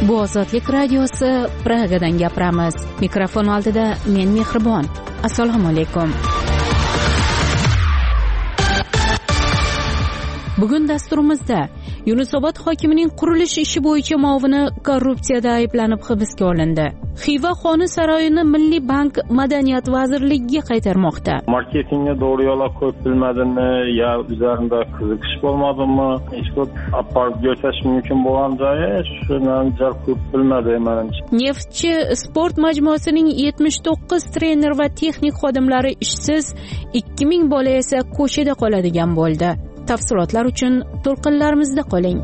Bu Ozodlik radiosi, Pragadan gapiramiz. Mikrofon oldida men Mehribon. Assalomu alaykum. Bugun dasturimizda Yunusobod hokimining qurilish ishi bo'yicha muovini korrupsiyada ayblanib hibsga olindi. Xiva xoni saroyini Milliy bank Madaniyat vazirligiga qaytarmoqda. Marketingga doğru yo'la qo'yib bilmadimi, ya üzerinde qiziqish bo'lmadimi, hech bir aparib götürüş mümkün bo'lgan joyi shundan jar qo'yib bilmadi menimcha. Neftchi sport majmuasining 79 trener va texnik xodimlari ishsiz, 2000 bola esa ko'chada qoladigan bo'ldi. Tafsilotlar uchun to'lqinlarimizda qoling.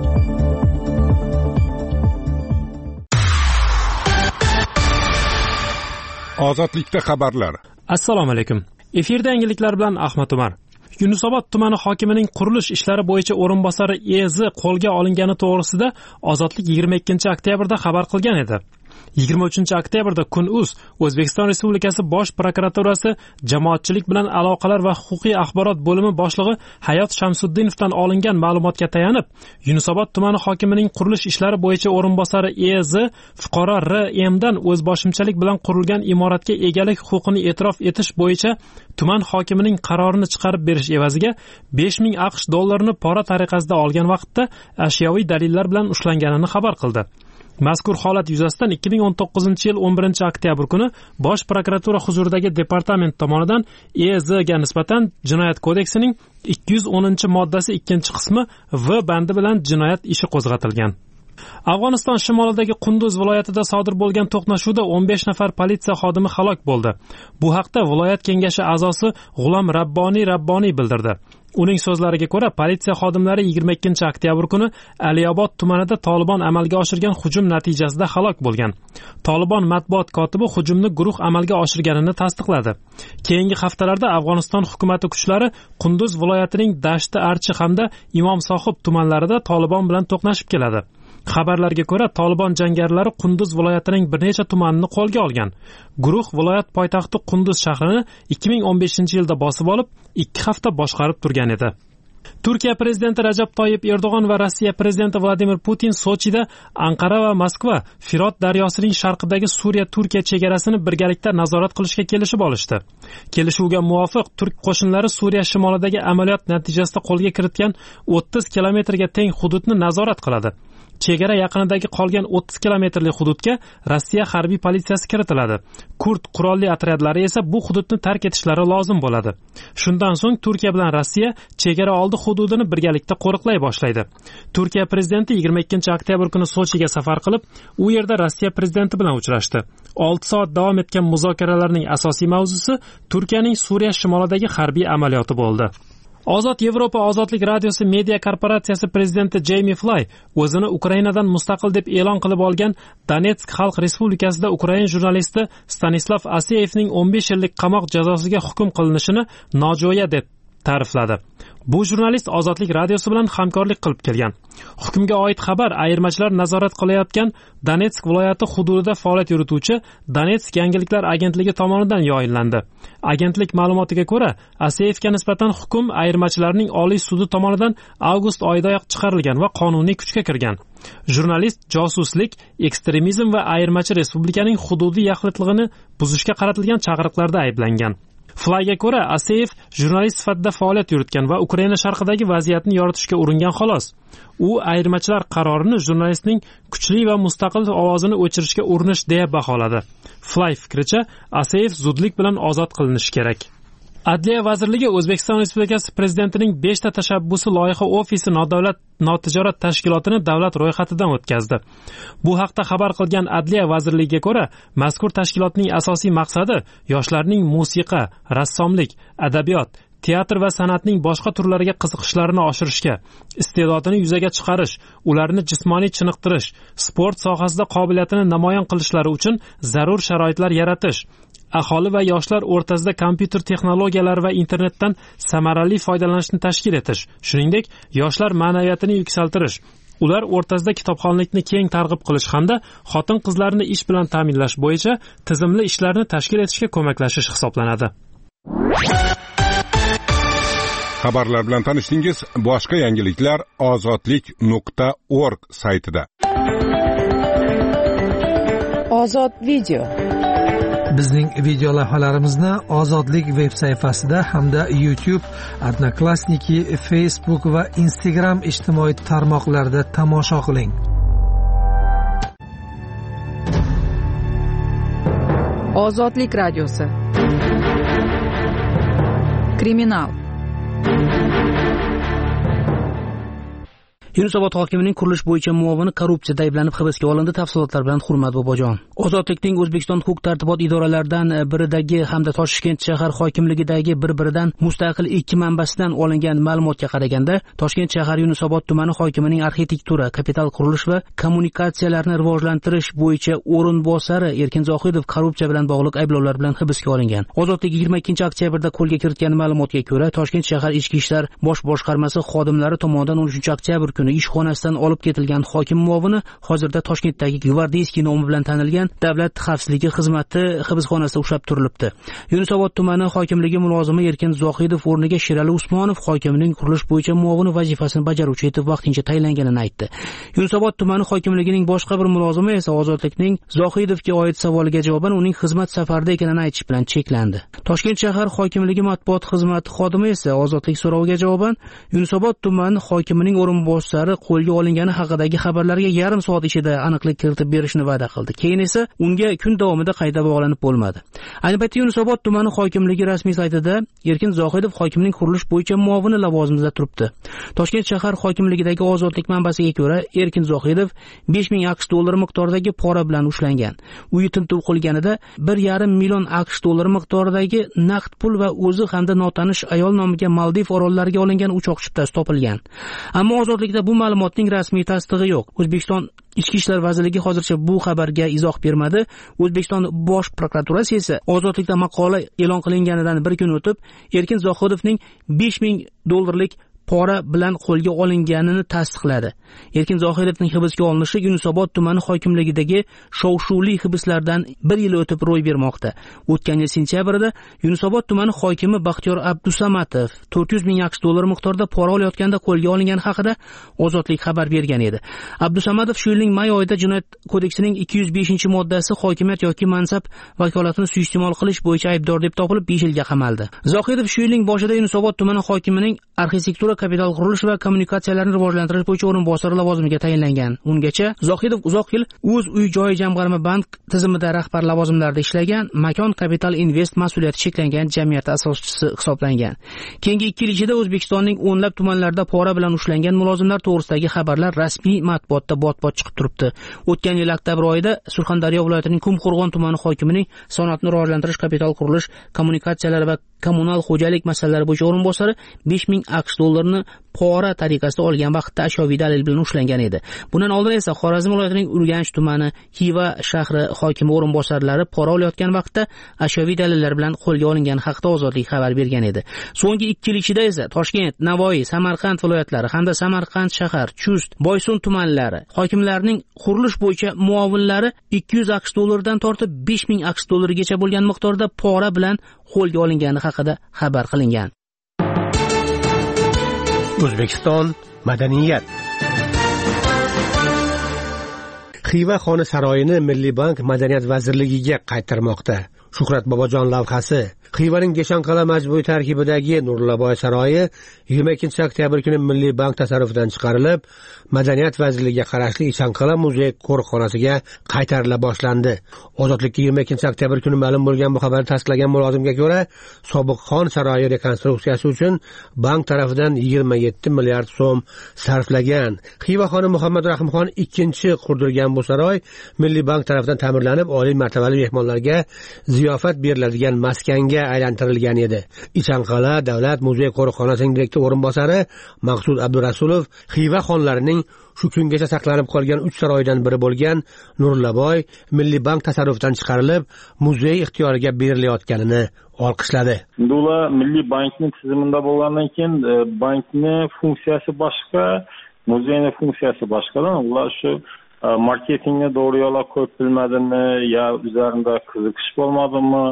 Ozodlikda xabarlar. Assalomu alaykum. Efirda yangiliklar bilan Ahmad Umar. Yunusobod tumani hokimining qurilish ishlari bo'yicha o'rinbosari EZ qo'lga olingani to'g'risida Ozodlik 22-oktyabrda xabar qilgan edi. 23-oktyabrda Kun.uz O'zbekiston Respublikasi Bosh prokuraturasi Jamoatchilik bilan aloqalar va huquqiy axborot bo'limi boshlig'i Hayot Shamsuddinovdan olingan ma'lumotga tayanib, Yunusobod tumani hokimining qurilish ishlari bo'yicha o'rinbosari EZ fuqaro R.M.dan o'zboshimchalik bilan qurilgan imoratga egalik huquqini e'tirof etish bo'yicha tuman hokimining qarorini chiqarib berish evaziga 5000 AQSh dollarini pora tariqasida olgan vaqtda ashyoviy dalillar bilan ushlanganini xabar qildi. Mazkur holat yuzasidan 2019-yil 11-oktyabr kuni Bosh prokuratura huzuridagi departament tomonidan EZga nisbatan Jinoyat kodeksining 210-moddasi 2-qismi V bandi bilan jinoyat ishi qo'zg'atilgan. Afg'oniston shimolidagi Qunduz viloyatida sodir bo'lgan to'qnashuvda 15 nafar politsiya xodimi halok bo'ldi. Bu haqda viloyat kengashi a'zosi G'ulom Rabboniy bildirdi. Uning so'zlariga ko'ra, politsiya xodimlari 22-oktyabr kuni Aliyobod tumanida Tolibon amalga oshirgan hujum natijasida halok bo'lgan. Tolibon matbuot kotibi hujumni guruh amalga oshirganini tasdiqladi. Keyingi haftalarda Afg'oniston hukumat kuchlari Qunduz viloyatining Dashti Archi hamda Imom Sohib tumanlarida Tolibon bilan to'qnashib keladi. Xabarlarga ko'ra, Tolibon jangarilari Qunduz viloyatining bir necha tumanini qo'lga olgan. Guruh viloyat poytaxti Qunduz shahrini 2015-yilda bosib olib, 2 hafta boshqarib turgan edi. Turkiya prezidenti Rajab Toyyib Erdo'g'on va Rossiya prezidenti Vladimir Putin Sochida Anqara va Moskva Firot daryosining sharqidagi Suriya-Turkiya chegarasini birgalikda nazorat qilishga kelishib olishdi. Kelishuvga muvofiq turk qo'shinlari Suriya shimolidagi amaliyot natijasida qo'lga kiritgan 30 kilometrga teng hududni nazorat qiladi. Chegara yaqinidagi qolgan 30 kilometrlik hududga Rossiya harbiy politsiyasi kiritiladi. Kurd qurolli otryadlari esa bu hududni tark etishlari lozim bo'ladi. Shundan so'ng Turkiya bilan Rossiya chegara oldi hududini birgalikda qo'riqlay boshlaydi. Turkiya prezidenti 22-oktyabr kuni Sochiga safar qilib, u yerda Rossiya prezidenti bilan uchrashdi. 6 soat davom etgan muzokaralarning asosiy mavzusi Turkiyaning Suriya shimolidagi harbiy amaliyoti bo'ldi. Ozod Yevropa ozodlik radiosi media korporatsiyasi prezidenti Jamie Fly o'zini Ukrainadan mustaqil deb e'lon qilib olgan Donetsk Xalq Respublikasida Ukraina jurnalisti Stanislav Aseyevning 15 yillik qamoq jazosiga hukm qilinishini nojo'ya deb ta'rifladi. Bu jurnalist Ozodlik radiosi bilan hamkorlik qilib kelgan. Hukmga oid xabar ayirmachilar nazorat qilayotgan Donetsk viloyati hududida faoliyat yurituvchi Donetsk yangiliklar agentligi tomonidan yo'llandi. Agentlik ma'lumotiga ko'ra, Aseyevga nisbatan hukm ayirmachilarning Oliy sudi tomonidan avgust oyidayoq chiqarilgan va qonuniy kuchga kirgan. Jurnalist josuslik, ekstremizm va ayirmachi respublikaning hududiy yaxlitligini buzishga qaratilgan chaqiriqlarda ayblangan. Flyga ko'ra, Aseyev jurnalist sifatida faoliyat yuritgan va Ukraina sharqidagi vaziyatni yoritishga uringan xolos. U ayirmachilar qarorini jurnalistning kuchli va mustaqil ovozini o'chirishga urinish deb baholadi. Fly fikricha, Aseyev zudlik bilan ozod qilinishi kerak. Adliya vazirligi O'zbekiston Respublikasi prezidentining 5 ta tashabbusi loyiha ofisi nodavlat notijorat tashkilotini davlat ro'yxatidan o'tkazdi. Bu haqda xabar qilgan Adliya vazirligiga ko'ra, mazkur tashkilotning asosiy maqsadi yoshlarning musiqa, rassomlik, adabiyot, teatr va san'atning boshqa turlariga qiziqishlarini oshirishga, iste'dodini yuzaga chiqarish, ularni jismoniy chiniqtirish, sport sohasida qobiliyatini namoyon qilishlari uchun zarur sharoitlar yaratish, aholi va yoshlar o'rtasida kompyuter texnologiyalari va internetdan samarali foydalanishni tashkil etish, shuningdek, yoshlar ma'naviyatini yuksaltirish, ular o'rtasida kitobxonlikni keng targ'ib qilish hamda xotin-qizlarni ish bilan ta'minlash bo'yicha tizimli ishlarni tashkil etishga ko'maklashish hisoblanadi. Xabarlar bilan tanishdingiz. Boshqa yangiliklar ozodlik.org saytida. Ozod video. Bizning video lavhalarimizni Ozodlik veb sayfasida hamda YouTube, Odnoklassniki, Facebook va Instagram ijtimoiy tarmoqlarida tomosha qiling. Ozodlik radiosi. Kriminal. Yunusobod hokimining qurilish bo'yicha muovini korrupsiyada ayblanib hibsga olindi. Tafsilotlar bilan Hurmat Bobojon. Ozodlikning O'zbekiston huquq-tartibot idoralaridan biridagi hamda Toshkent shahar hokimligidagi bir-biridan mustaqil ikki manbasidan olingan ma'lumotga qaraganda, Toshkent shahar Yunusobod tumani hokimining arxitektura, kapital qurilish va kommunikatsiyalarni rivojlantirish bo'yicha o'rinbosari Erkin Zohidov korrupsiya bilan bog'liq ayblovlar bilan hibsga olingan. Ozodlik 22-oktyabrda qo'lga kiritgan ma'lumotga ko'ra, Toshkent shahar ichki ishlar bosh boshqarmasi xodimlari tomonidan 13-oktyabr kuni ishxonasidan olib ketilgan hokim muovini hozirda Toshkentdagi Gvardeyskiy nomi bilan tanilgan Davlat xavfsizligi xizmati hibsxonasida ushlab turilibdi. Yunusobod tumani hokimligi mulozimi Erkin Zohidov o'rniga Sherali Usmonov hokimining qurilish bo'yicha muovini vazifasini bajaruvchi etib vaqtincha tayinlanganini aytdi. Yunusobod tumani hokimligining boshqa bir mulozimi esa Ozodlikning Zohidovga oid savoliga javoban uning xizmat safarida ekanini aytish bilan cheklandi. Toshkent shahar hokimligi matbuot xizmati xodimi esa Ozodlik so'roviga javoban Yunusobod tumani hokimining o'rinbosari qo'lga olingani haqidagi xabarlarga yarim soat ichida aniqlik kiritib berishni va'da qildi. Keyin esa unga kun davomida qayta bog'lanib bo'lmadi. Ayni paytda Yunusobod tumani hokimligi rasmiy saytida Erkin Zohidov hokimning qurilish bo'yicha muovini lavozimida turibdi. Toshkent shahar hokimligidagi Ozodlik manbasiga ko'ra, Erkin Zohidov 5000 AQSh dollari miqdoridagi pora bilan ushlangan. Uyi tintuv qilganida 1,5 million AQSh dollari miqdoridagi naqd pul va o'zi hamda notanish ayol nomiga Maldiv orollariga olingan uchoq chiptasi topilgan. Ammo Ozodlikda bu ma'lumotning rasmiy tasdig'i yo'q. O'zbekiston Ichki ishlar vazirligi hozircha bu xabarga izoh bermadi. O'zbekiston bosh prokuraturasi esa Ozodlikda maqola e'lon qilinganidan bir kun o'tib, Erkin Zohidovning 5000 dollarlik pora bilan qo'lga olinganini tasdiqladi. Erkin Zohidovning hibsga olinishi Yunusobod tumani hokimligidagi shov-shuvli hibslardan bir yil o'tib ro'y bermoqda. O'tgan yil sentyabrda Yunusobod tumani hokimi Baxtiyor Abdusamatov 400 ming AQSh dollari miqdorida pora olayotganda qo'lga olingani haqida Ozodlik xabar bergan edi. Abdusamatov shu yilning may oyida Jinoyat kodeksining 205-moddasi hokimiyat yoki mansab vakolatini suiiste'mol qilish bo'yicha aybdor deb topilib 5 yilga qamaldi. Zohidov shu yilning boshida Yunusobod tumani hokimining arxitektura, kapital qurilish va kommunikatsiyalarni rivojlantirish bo'yicha o'rinbosari lavozimiga tayinlangan. Ungacha Zohidov uzoq yil O'z uy-joy jamg'arma bank tizimida rahbar lavozimlarida ishlagan, Makon Capital Invest mas'uliyati cheklangan jamiyati asoschisi hisoblangan. Keyingi 2 yil ichida O'zbekistonning o'nlab tumanlarida pora bilan ushlangan mulozimlar to'g'risidagi xabarlar rasmiy matbuotda bot-bot chiqib turibdi. O'tgan yil oktyabr oyida Surxondaryo viloyatining Qumqo'rg'on tumani hokimining sanoatni rivojlantirish, kapital qurilish, kommunikatsiyalar va kommunal xo'jalik masalalari bo'yicha o'rinbosari 5000 AQSh dollarini pora tariqasida olgan vaqtda ashyoviy dalil bilan ushlangan edi. Bundan oldin esa Xorazm viloyatining Urganch tumani, Xiva shahri hokimi o'rinbosarlari pora olayotgan vaqtda ashyoviy dalillar bilan qo'lga olingani haqida Ozodlik xabar bergan edi. So'nggi 2 yil ichida esa Toshkent, Navoiy, Samarqand viloyatlari hamda Samarqand shahar, Chust, Boysun tumanlari hokimlarining qurilish bo'yicha muovinlari 200 AQSh dollaridan tortib 5000 AQSh dollarigacha bo'lgan miqdorda pora bilan qo'lga olingani haqida xabar qilingan. O'zbekiston madaniyat. Xiva xona saroyini Milliy bank Madaniyat vazirligiga qaytarmoqda. Shuhrat Bobojon lavhasi. Xivaning Geshanqal'a majburiy tarkibidagi Nurillaboy saroyi 22-oktyabr kuni Milliy bank tasarrufidan chiqarilib, Madaniyat vazirligiga qarashli Geshanqal'a muzey qo'riqxonasiga qaytarila boshlandi. Ozodlikka 22-oktyabr kuni ma'lum bo'lgan bu xabarni tasdiqlagan mulozimga ko'ra, sobiq xon saroyi rekonstruksiyasi uchun bank tarafidan 27 milliard so'm sarflagan. Xiva xoni Muhammad Rahimxon ikkinchi qurdirgan bu saroy Milliy bank tarafidan ta'mirlanib, oliy martabali mehmonlarga ziyofat beriladigan maskanga aylantirilgan edi. Geshanqal'a davlat muzey qo'riqxonasining direktor o'rinbosari Maqsud Abdurasulov Xiva xonlarining shu kungacha saqlanib qolgan 3 saroydan biri bo'lgan Nurillaboy Milliy bank tasarrufidan chiqarilib, muzey ixtiyoriga berilayotganini olqishladi. Ular Milliy bankning tizimida bo'lgandan keyin bankning funksiyasi boshqa, muzeyning funksiyasi boshqadan. Ular shu marketingni doğru yo'la qo'yib bilmadimi, yo üzerinde qiziqish bo'lmadimi,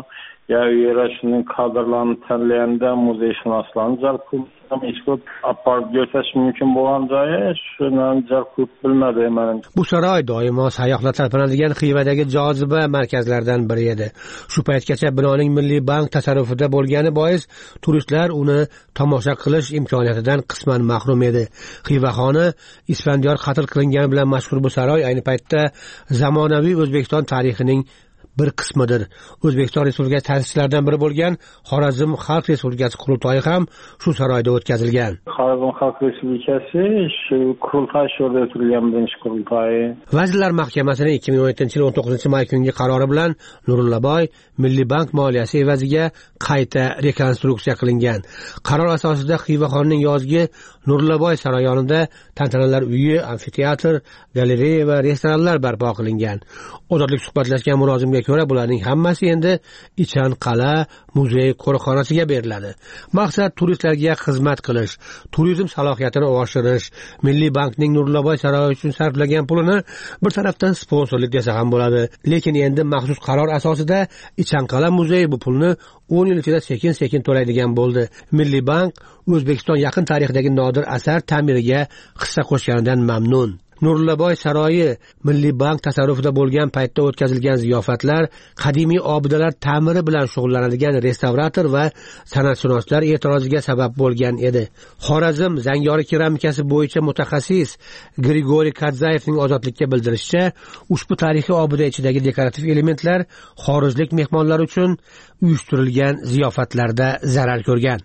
ya yere şunun kadrlarını tanlayanda muzeyşinaslarını jalp qildim. Eşkot aparıp götürüş mümkün bolan joyi şundan jalp qilib bilmadi men. Bu saroy doimo sayyohlar talpinadigan Xivadagi joziba markazlaridan biri edi. Shu paytgacha binoning Milliy bank tasarrufida bo'lgani bois turistlar uni tomosha qilish imkoniyatidan qisman mahrum edi. Xivaxoni Isfandiyor qatl qilingani bilan mashhur bu saroy ayni paytda zamonaviy O'zbekiston tarixining bir qismidir. O'zbekiston Respublikasi ta'sischilaridan biri bo'lgan Xorazm Xalq Respublikasi qurultoyi ham shu saroyda o'tkazilgan. Xorazm Xalq Respublikasi shu qurultoy sho'rda o'tkazilgan birinchi qurultoyi. Vazirlar Mahkamasining 2017-yil 19-may kungi qarori bilan Nurullaboy Milliy bank moliyasi evaziga qayta rekonstruksiya qilingan. Qaror asosida Xivaxonning yozgi Nurullaboy saroyi yonida tantanalar uyi, amfiteatr, galereya va restoranlar barpo qilingan. Ozodlik suhbatlashgan mulozimga ko'ra bularning hammasi endi Ichan Qala muzey qo'riqxonasiga beriladi. Maqsad turistlarga xizmat qilish, turizm salohiyatini oshirish, Milliy bankning Nurullaboy saroyi uchun sarflagan pulini bir tarafdan sponsorlik desa ham bo'ladi. Lekin endi maxsus qaror asosida Ichan Qala muzeyi bu pulni 10 yil ichida sekin-sekin to'laydigan bo'ldi. Milliy bank O'zbekiston yaqin tarixidagi nodir asar ta'miriga hissa qo'shganidan mamnun. Nurullaboy saroyi Milliy bank tasarrufida bo'lgan paytda o'tkazilgan ziyofatlar, qadimiy obidalar ta'miri bilan shug'ullanadigan restavrator va san'atshunoslar e'tiroziga sabab bo'lgan edi. Xorazm Zangori keramikasi bo'yicha mutaxassis Grigoriy Kadzayevning Ozodlikka bildirishicha, ushbu tarixiy obida ichidagi dekorativ elementlar xorijlik mehmonlar uchun uyushtirilgan ziyofatlarda zarar ko'rgan.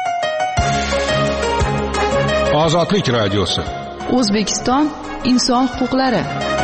Ozodlik radiosi. O'zbekiston inson huquqlari.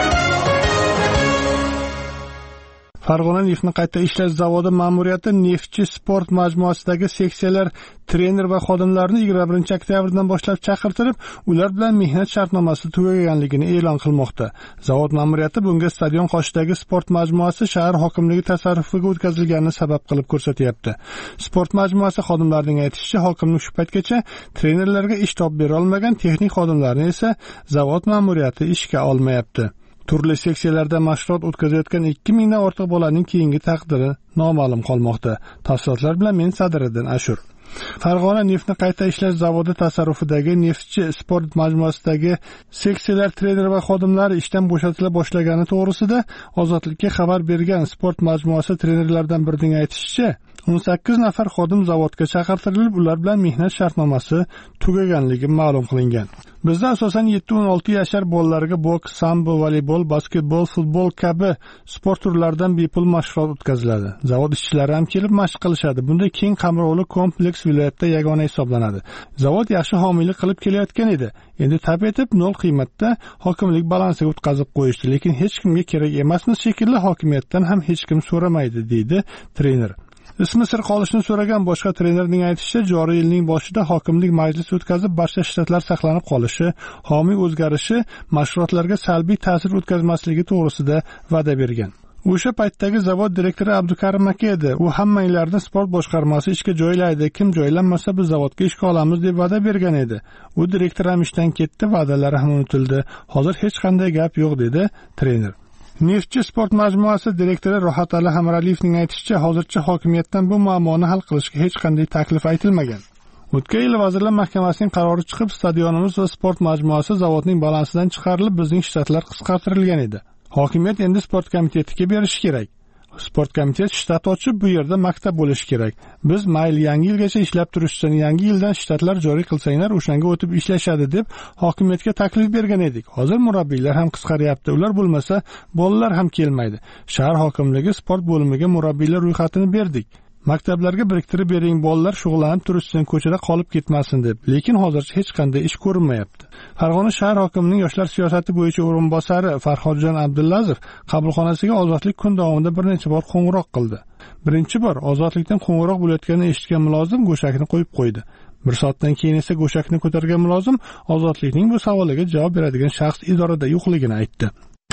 Farg'ona neftni qayta ishlash zavodi ma'muriyati Neftchi sport majmuasidagi seksiyalar trener va xodimlarini 21-oktyabrdan boshlab chaqirtirib, ular bilan mehnat shartnomasi tugaganligini e'lon qilmoqda. Zavod ma'muriyati bunga stadion qoshidagi sport majmuasi shahar hokimligi tasarrufiga o'tkazilganini sabab qilib ko'rsatyapti. Sport majmuasi xodimlarining aytishicha, hokimlik shu paytgacha trenerlarga ish topib bera olmagan, texnik xodimlarni esa zavod ma'muriyati ishga olmayapti. Turli seksiyalarda mashg'ulot o'tkazayotgan 2000 dan ortiq bolaning keyingi taqdiri noma'lum qolmoqda. Tafsilotlar bilan men Sadiriddin Ashur. Farg'ona neftni qayta ishlash zavodi tasarrufidagi Neftchi sport majmuasidagi seksiyalar treneri va xodimlari ishdan bo'shatila boshlagani to'g'risida Ozodlikka xabar bergan sport majmuasi trenerlaridan birining aytishicha, 18 nafar xodim zavodga chaqirtirilib, ular bilan mehnat shartnomasi tugaganligi ma'lum qilingan. Bizda asosan 7-16 yashar bolalarga boks, sambo, voleybol, basketbol, futbol kabi sport turlaridan bepul mashg'ulot o'tkaziladi. Zavod ishchilari ham kelib mashq qilishadi. Bunday keng qamrovli kompleks viloyatda yagona hisoblanadi. Zavod yaxshi homiylik qilib kelayotgan edi. Endi tab etib 0 qiymatda hokimlik balansiga o'tkazib qo'yishdi, lekin hech kimga kerak emasmi shekilli, hokimiyatdan ham hech kim so'ramaydi, deydi trener. Ismi sir qolishni so'ragan boshqa trenerning aytishicha, joriy yilning boshida hokimlik majlis o'tkazib, barcha shtatlar saqlanib qolishi, homiy o'zgarishi mashg'ulotlarga salbiy ta'sir o'tkazmasligi to'g'risida va'da bergan. O'sha paytdagi zavod direktori Abdukarim aka edi. U hammanglarni sport boshqarmasi ishga joylaydi, kim joylanmasa biz zavodga ishga olamiz deb va'da bergan edi. U direktor ham ishdan ketdi, va'dalari ham unutildi. Hozir hech qanday gap yo'q, dedi trener. Neftchi sport majmuasi direktori Rohatali Hamraliyevning aytishicha, hozircha hokimiyatdan bu muammoni hal qilishga hech qanday taklif aytilmagan. O'tgan yil Vazirlar Mahkamasining qarori chiqib, stadionimiz va sport majmuasi zavodning balansidan chiqarilib, bizning shtatlar qisqartirilgan edi. Hokimiyat endi sport komitetiga berishi kerak. Sport komiteti shtat ochib, bu yerda maktab bo'lishi kerak. Biz mayli yangi yilgacha ishlab turishsin, yangi yildan shtatlar joriy qilsanglar, o'shanga o'tib ishlashadi deb hokimiyatga taklif bergan edik. Hozir murabbiylar ham qisqaryapti. Ular bo'lmasa, bolalar ham kelmaydi. Shahar hokimligi sport bo'limiga murabbiylar ro'yxatini berdik. Maktablarga biriktirib bering, bolalar shug'ullanib turishsin, ko'chada qolib ketmasin deb. Lekin hozircha hech qanday ish ko'rinmayapti. Farg'ona shahar hokimining yoshlar siyosati bo'yicha o'rinbosari Farhodjon Abdulazov qabulxonasiga ozodlik kun davomida bir necha bor qo'ng'iroq qildi. Birinchi bor ozodlikdan qo'ng'iroq bo'layotganini eshitgan mulozim go'shakni qo'yib qo'ydi. Bir soatdan keyin esa go'shakni ko'targan mulozim ozodlikning bu savoliga javob beradigan shaxs idorada yo'qligini aytdi.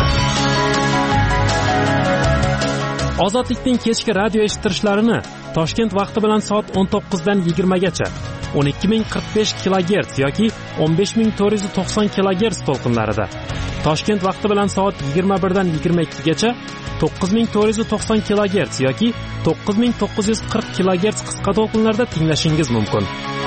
Ozodlikning kechki radio eshittirishlarini Toshkent vaqti bilan soat 19 dan 20 gacha 12045 kHz yoki 15490 kHz to'lqinlarida Toshkent vaqti bilan soat 21 dan 22 gacha 9490 kHz yoki 9940 kHz qisqa to'lqinlarda tinglashingiz mumkin.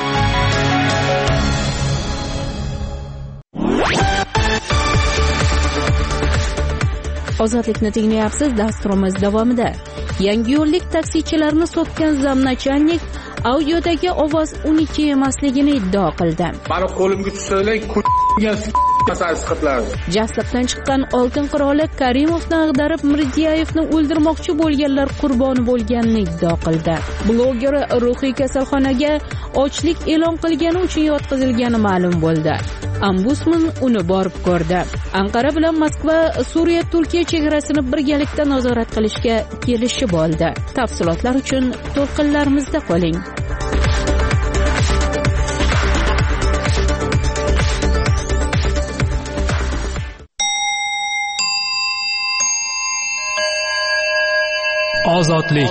Ozodlikni tinglayapsiz. Dasturimiz davomida Yangiyo'llik taksichilarni sotgan zamnachalnik audiodagi ovoz uniki emasligini iddao qildi. Mani qo'limga tushsanglar, Jasliqdan chiqqan oltin qiroli Karimovni ag'darib Mirdiyevni o'ldirmoqchi bo'lganlar qurboni bo'lganini iddao qildi. Bloger ruhiy kasalxonaga ochlik e'lon qilgani uchun yotqizilgani ma'lum bo'ldi. Ombudsman uni borib ko'rdi. Anqara bilan Moskva Suriya-Turkiya chegarasini birgalikda nazorat qilishga kelishib oldi. Tafsilotlar uchun to'lqinlarimizda qoling. Ozodlik.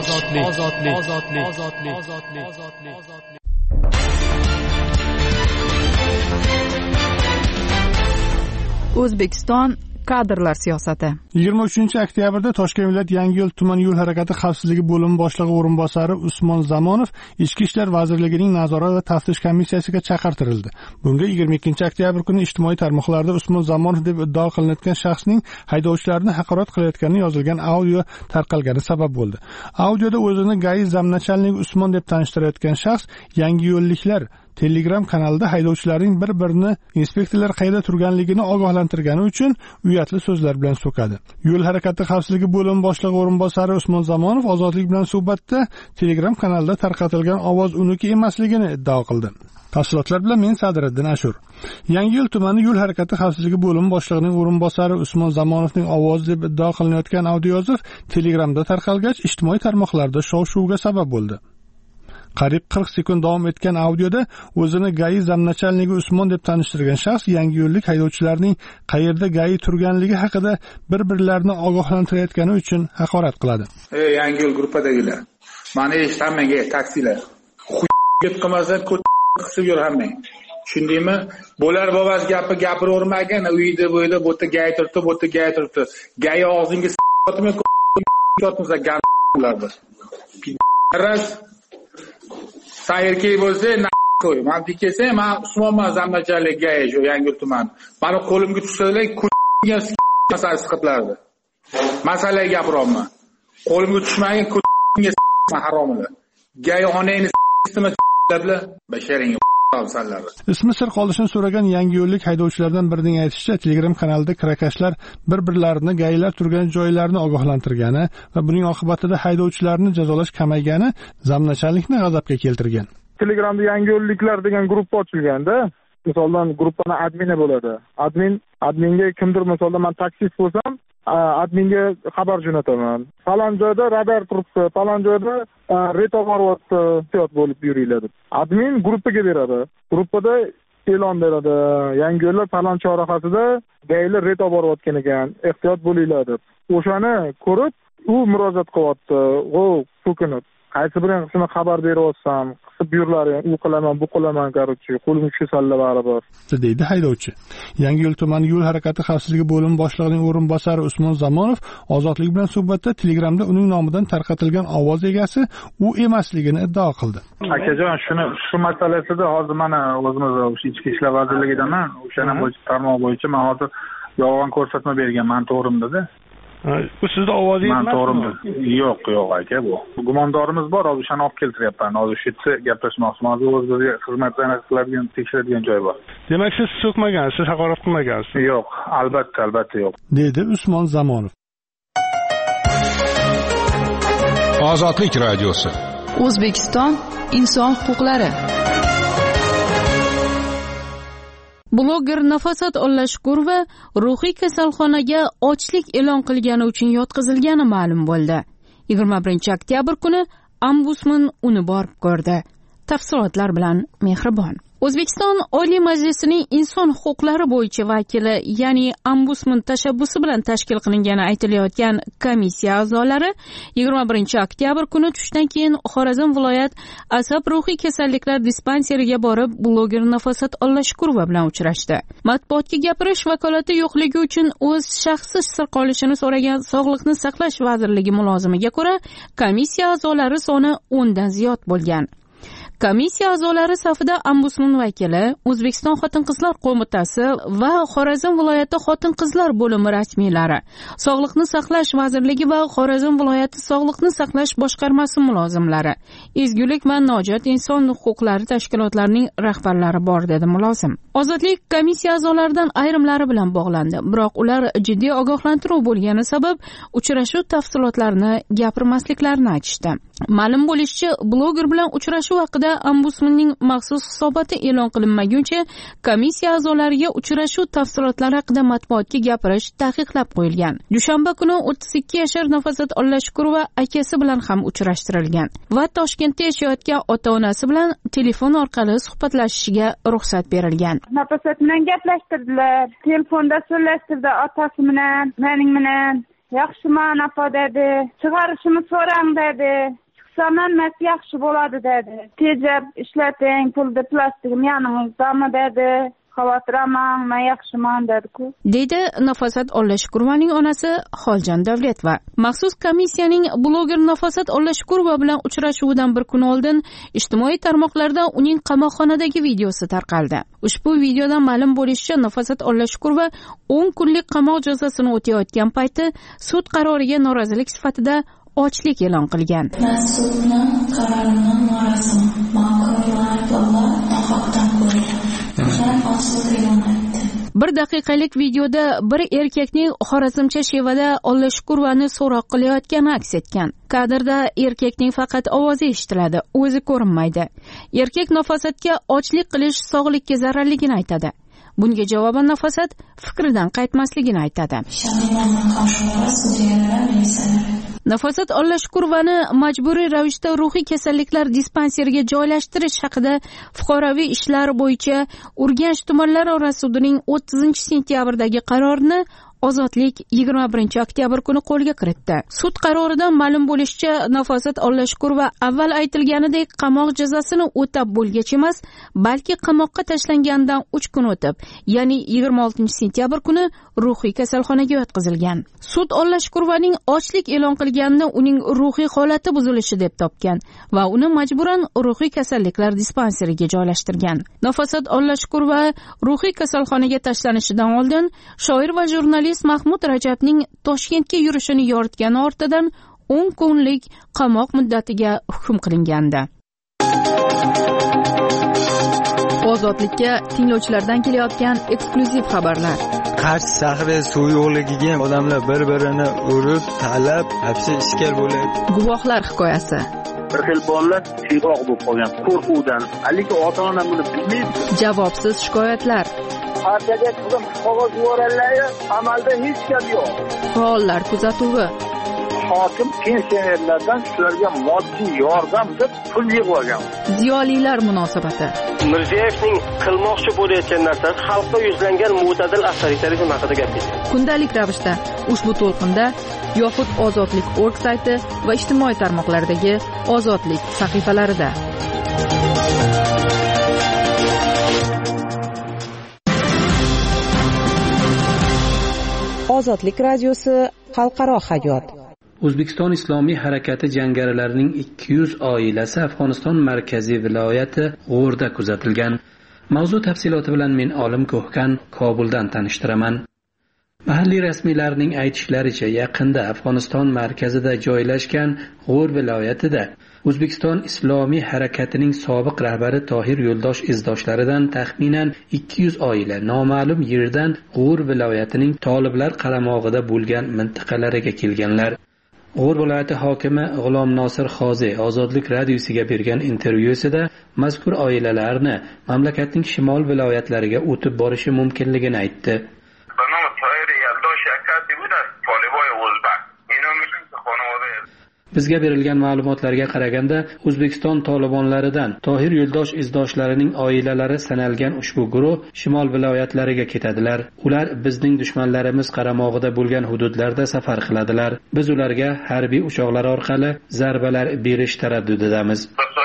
O'zbekiston kadrlar siyosati. 23-oktyabrda Toshkent viloyat Yangiyo'l tuman yo'l harakati xavfsizligi bo'limi boshlig'i o'rinbosari Usmon Zamonov Ichki ishlar vazirligining nazorat va taftish komissiyasiga chaqirtirildi. Bunga 22-oktyabr kuni ijtimoiy tarmoqlarda Usmon Zamonov deb iddao qilinayotgan shaxsning haydovchilarni haqorat qilayotgani yozilgan audio tarqalgani sabab bo'ldi. Audioda o'zini GAI zamnachalnigi Usmon deb tanishtirayotgan shaxs Yangiyo'lliklar Telegram kanalida haydovchilarning bir-birini inspektorlar qayerda turganligini ogohlantirgani uchun uyatli so'zlar bilan so'kadi. Yo'l harakati xavfsizligi bo'limi boshlig'i o'rinbosari Usmon Zamonov Ozodlik bilan suhbatda Telegram kanalida tarqatilgan ovoz uniki emasligini iddao qildi. Tafsilotlar bilan men Sadiriddin Ashur. Yangiyo'l tumani yo'l harakati xavfsizligi bo'limi boshlig'ining o'rinbosari Usmon Zamonovning ovozi deb iddao qilinayotgan audio yozuv Telegramda tarqalgach, ijtimoiy tarmoqlarda shov-shuvga sabab bo'ldi. Qariyb 40 sekund davom etgan audioda o'zini GAI zamnachalnigi Usmon deb tanishtirgan shaxs yangiyo'llik haydovchilarning qayerda GAI turganligi haqida bir-birlarini ogohlantirayotgani uchun haqorat qiladi. Yangiyo'l gruppadagilar. Mani eshitmanga taksilar. Qilmasa qisib yur hammang. Tushundingmi? Bo'lar bobas gapi gapiravermagan, uyda bo'yda bu yerda GAI turibdi, bu yerda GAI turibdi. GAI og'zingga otmay yotmasa gamlardir. Ras Sayrkey bo'lsa, qo'y. Men dikesa, men Usmonman zamnachalik GAI shu Yangiyo'l tumani. Mani qo'limga tushsanglar, masala siqitlardi. Masalaga gapiryapman. Qo'limga tushmagan haromlar. GAI onangni istimablar, basharing tavsallari. Ismi sir qolishini so'ragan yangiyo'llik haydovchilardan birining aytishicha, Telegram kanalida kirakashlar bir-birlarini GAIlar turgan joylarni ogohlantirgani va buning oqibatida haydovchilarni jazolash kamaygani zamnachallikni g'azabga keltirgan. Telegramda yangiyo'lliklar degan gruppa ochilganda, misoldan gruppaning admini bo'ladi. Adminga kimdir misolda men taksist bo'lsam, adminga xabar jo'nataman. Falon joyda radar turibdi, falon joyda ret oboryapti, ehtiyot bo'lib yuringlar deb. Admin gruppaga beradi. Gruppada e'lon beradi. Yangiyo'llar falon chorrahasida GAIlar ret oboryotgan ekan, ehtiyot bo'linglar deb. O'shani ko'rib, u murojaat qilyapti. So'kinib, qaysi bir qismini xabar beryapsam, qisib yurlaring, u qilaman, bu qilaman, qarochi, qo'limga tushsalar baribir, deydi haydovchi. Yangiyo'l tumani yo'l harakati xavfsizligi bo'limi boshlig'ining o'rinbosari Usmon Zamonov Ozodlik bilan suhbatda Telegramda uning nomidan tarqatilgan ovoz egasi u emasligini iddao qildi. Akajon, shu masalasida hozir mana o'zimiz Ichki ishlar vazirligidaman, o'shana tarmoq bo'yicha men hozir yolg'on ko'rsatma berganman, to'g'rimda-da. Bu sizda ovozingiz emasmi? Yo'q aka, bu. Gumondorimiz bor, hozir o'shani olib keltiryapman. Hozir shu yerda gaplashmoqchiman. Hozir o'zimizga xizmatlarni qiladigan, tekshiradigan joy bor. Demak, siz so'kmagansiz, siz haqorat qilmagansiz. Yo'q, albatta yo'q, dedi Usmon Zamonov. Ozodlik radiosi. O'zbekiston inson huquqlari. Bloger Nafosat Ollashkurova ruhiy kasalxonaga ochlik e'lon qilgani uchun yotqizilgani ma'lum bo'ldi. 21-oktyabr kuni ombudsman uni borib ko'rdi. Tafsilotlar bilan Mehribon. O'zbekiston Oliy Majlisining inson huquqlari bo'yicha vakili, ya'ni ombudsman tashabbusi bilan tashkil qilingani aytilayotgan komissiya a'zolari 21-oktyabr kuni tushdan keyin Xorazm viloyat asab ruhiy kasalliklar dispanseriga borib, bloger Nafosat Ollashkurova bilan uchrashdi. Matbuotga gapirish vakolati yo'qligi uchun o'z shaxsi sir qolishini so'ragan Sog'liqni saqlash vazirligi mulozimiga ko'ra, komissiya a'zolari soni 10 dan ziyod bo'lgan. Komissiya a'zolari safida ombudsman vakili, O'zbekiston Xotin-qizlar qo'mitasi va Xorazm viloyati Xotin-qizlar bo'limi rasmiylari, Sog'liqni saqlash vazirligi va Xorazm viloyati Sog'liqni saqlash boshqarmasi mulozimlari, Ezgulik va Nojot inson huquqlari tashkilotlarining rahbarlari bor dedi mulozim. Ozodlik komissiya a'zolaridan ayrimlari bilan bog'landi, biroq ular jiddiy ogohlantiruv bo'lgani sabab uchrashuv tafsilotlarini gapirmasliklarini aytishdi. Ma'lum bo'lishicha, bloger bilan uchrashuv haqida ombudsmanning maxsus hisoboti e'lon qilinmaguncha komissiya a'zolariga uchrashuv tafsilotlari haqida matbuotga gapirish taqiqlab qo'yilgan. Dushanba kuni 32 yashar Nafosat Ollashkurova akasi bilan ham uchrashtirilgan va Toshkentda yashayotgan ota-onasi bilan telefon orqali suhbatlashishiga ruxsat berilgan. Nafosat bilan gaplashtirdilar. Telefonda so'zlashtirdi otasi bilan, mening bilan. Yaxshiman apa dedi. Chiqarishimni so'rang dedi. Samanmat yaxshi bo'ladi dedi. Tejab ishlating, pulni plastigim yaningizda dedi. Xavotirman, men yaxshiman dedi-ku. Deydi Nafosat Ollashkurovaning onasi Xoljon Davletova. Maxsus komissiyaning bloger Nafosat Ollashkurova bilan uchrashuvidan bir kun oldin ijtimoiy tarmoqlarda uning qamoqxonadagi videosi tarqaldi. Ushbu videodan ma'lum bo'lishicha, Nafosat Ollashkurova 10 kunlik qamoq jazosini o'tayotgan payti sud qaroriga norozilik sifatida ochlik e'lon qilgan. Mas'ulning qarorini noroziman. Bir daqiqalik videoda bir erkakning xorazmcha shevada Ollashkurovani so'roq qilayotgani aks etgan. Kadrda erkakning faqat ovozi eshitiladi, o'zi ko'rinmaydi. Erkak Nafosatga ochlik qilish sog'likka zararligini aytadi. Bunga javoban Nafosat fikridan qaytmasligini aytadi. Nafosat Ollashkurovani majburiy ravishda ruhiy kasalliklar dispanseriga joylashtirish haqida fuqaroviy ishlar bo'yicha Urganch tumanlararo sudining 30-sentyabrdagi qarorini Ozodlik 21-oktyabr kuni qo'lga kiritdi. Sud qaroridan ma'lum bo'lishicha, Nafosat Ollashkurova avval aytilganidek qamoq jazosini o'tab bo'lgach emas, balki qamoqqa tashlangandan 3 kun o'tib, ya'ni 26-sentyabr kuni ruhiy kasalxonaga yotqizilgan. Sud Ollashkurovaning ochlik e'lon qilganini uning ruhiy holati buzilishi deb topgan va uni majburan ruhiy kasalliklar dispanseriga joylashtirgan. Nafosat Ollashkurova ruhiy kasalxonaga tashlanishidan oldin shoir va jurnalist Mahmud Rajabning Toshkentga yurishini yoritgani ortidan 10 kunlik qamoq muddatiga hukm qilingandi. Ozodlikka tinglovchilardan kelayotgan eksklyuziv xabarlar. Qarshi shahri suv yo'qligiga odamlar bir-birini urib, talab, hapsi ishkal bo'ladi. Guvohlar hikoyasi. Bir xil bolalar siyg'oq bo'lib qolgan qo'rquvdan. Haligi ota-ona buni bilmaydi. Javobsiz shikoyatlar. Partiyaga qizim qog'oz yuborganlar, amalda hech gap yo'q. Faollar kuzatuvi. Hokim pensionerlardan shularga moddiy yordam deb pul yig'ib olgan. Ziyolilar munosabati. Mirziyevning qilmoqchi bo'layotgan narsasi xalqqa yuzlangan mo'tadil avtoritarizm haqida gapirdi. Kundalik ravishda ushbu to'lqinda yoxud Ozodlik.org sayti va ijtimoiy tarmoqlardagi Ozodlik sahifalarida. Ozodlik radiosi xalqaro hayot. O'zbekiston Islomiy harakati jangarilarining 200 oilasi Afg'oniston markaziy viloyati G'o'rda kuzatilgan. Mavzu tafsiloti bilan men Olim Ko'hkan Kobuldan tanishtiraman. Mahalliy rasmiylarning aytishlaricha, yaqinda Afg'oniston markazida joylashgan G'o'r viloyatida O'zbekiston Islomiy harakatining sobiq rahbari Tohir Yo'ldosh izdoshlaridan taxminan 200 oila noma'lum yerdan G'o'r viloyatining toliblar qaramog'ida bo'lgan mintaqalariga kelganlar. G'o'r viloyati hokimi G'ulom Nosir Xozi Ozodlik radiosiga bergan intervyusida mazkur oilalarni mamlakatning shimol viloyatlariga o'tib borishi mumkinligini aytdi. Bizga berilgan ma'lumotlarga qaraganda, O'zbekiston tolibonlaridan Tohir Yo'ldosh izdoshlarining oilalari sanalgan ushbu guruh shimol viloyatlariga ketadilar. Ular bizning dushmanlarimiz qaramog'ida bo'lgan hududlarda safar qiladilar. Biz ularga harbiy uchoqlar orqali zarbalar berish taraddudidamiz.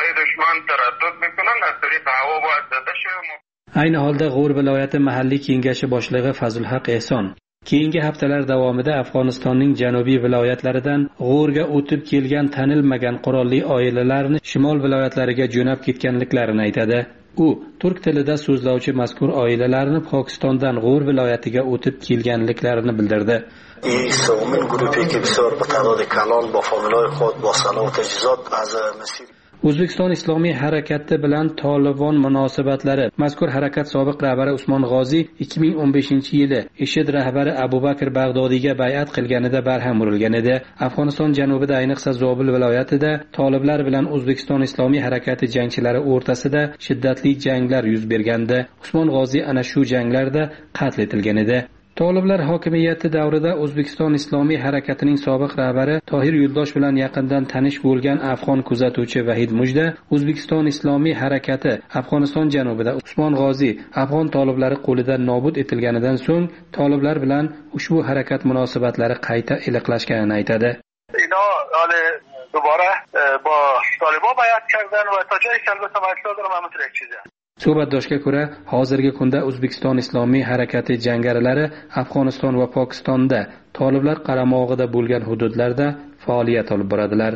Ayni holda G'o'r viloyati mahalliy kengashi boshlig'i Fazlhaq Ehson keyingi haftalar davomida Afg'onistonning janubiy viloyatlaridan G'o'rga o'tib kelgan tanilmagan qurolli oilalarni shimol viloyatlariga jo'nab ketganliklarini aytadi. U turk tilida so'zlovchi mazkur oilalarni Pokistondan G'o'r viloyatiga o'tib kelganliklarini bildirdi. سومین گروهی که بسیار به تعداد کلان با فامیلای خود با سلاح و تجهیزات از مسیر O'zbekiston Islomiy harakati bilan Tolibon munosabatlari. Mazkur harakat sobiq rahbari Usmon G'oziy 2015-yili IShID rahbari Abu Bakr Bag'dodiyga bay'at qilganida barham urilgan edi. Afg'oniston janubida, ayniqsa Zobil viloyatida Toliblar bilan O'zbekiston Islomiy harakati jangchilari o'rtasida shiddatli janglar yuz bergandi. Usmon G'oziy ana shu janglarda qatl etilgan edi. Toliblar hokimiyati davrida O'zbekiston Islomiy harakatining sobiq rahbari Tohir Yo'ldosh bilan yaqindan tanish bo'lgan afg'on kuzatuvchi Vahid Mujda O'zbekiston Islomiy harakati Afg'oniston janubida Usmon G'oziy afg'on toliblari qo'lidan nobud etilganidan so'ng toliblar bilan ushbu harakat munosabatlari qayta iliqlashganini aytadi. دوباره با طالبان بیعت کردن و تا جایی که البته مطلب دارم همونطور یک چیزه. Suhbatdoshga ko'ra, hozirgi kunda O'zbekiston Islomiy harakati jangarilari Afg'oniston va Pokistonda toliblar qaramog'ida bo'lgan hududlarda faoliyat olib boradilar.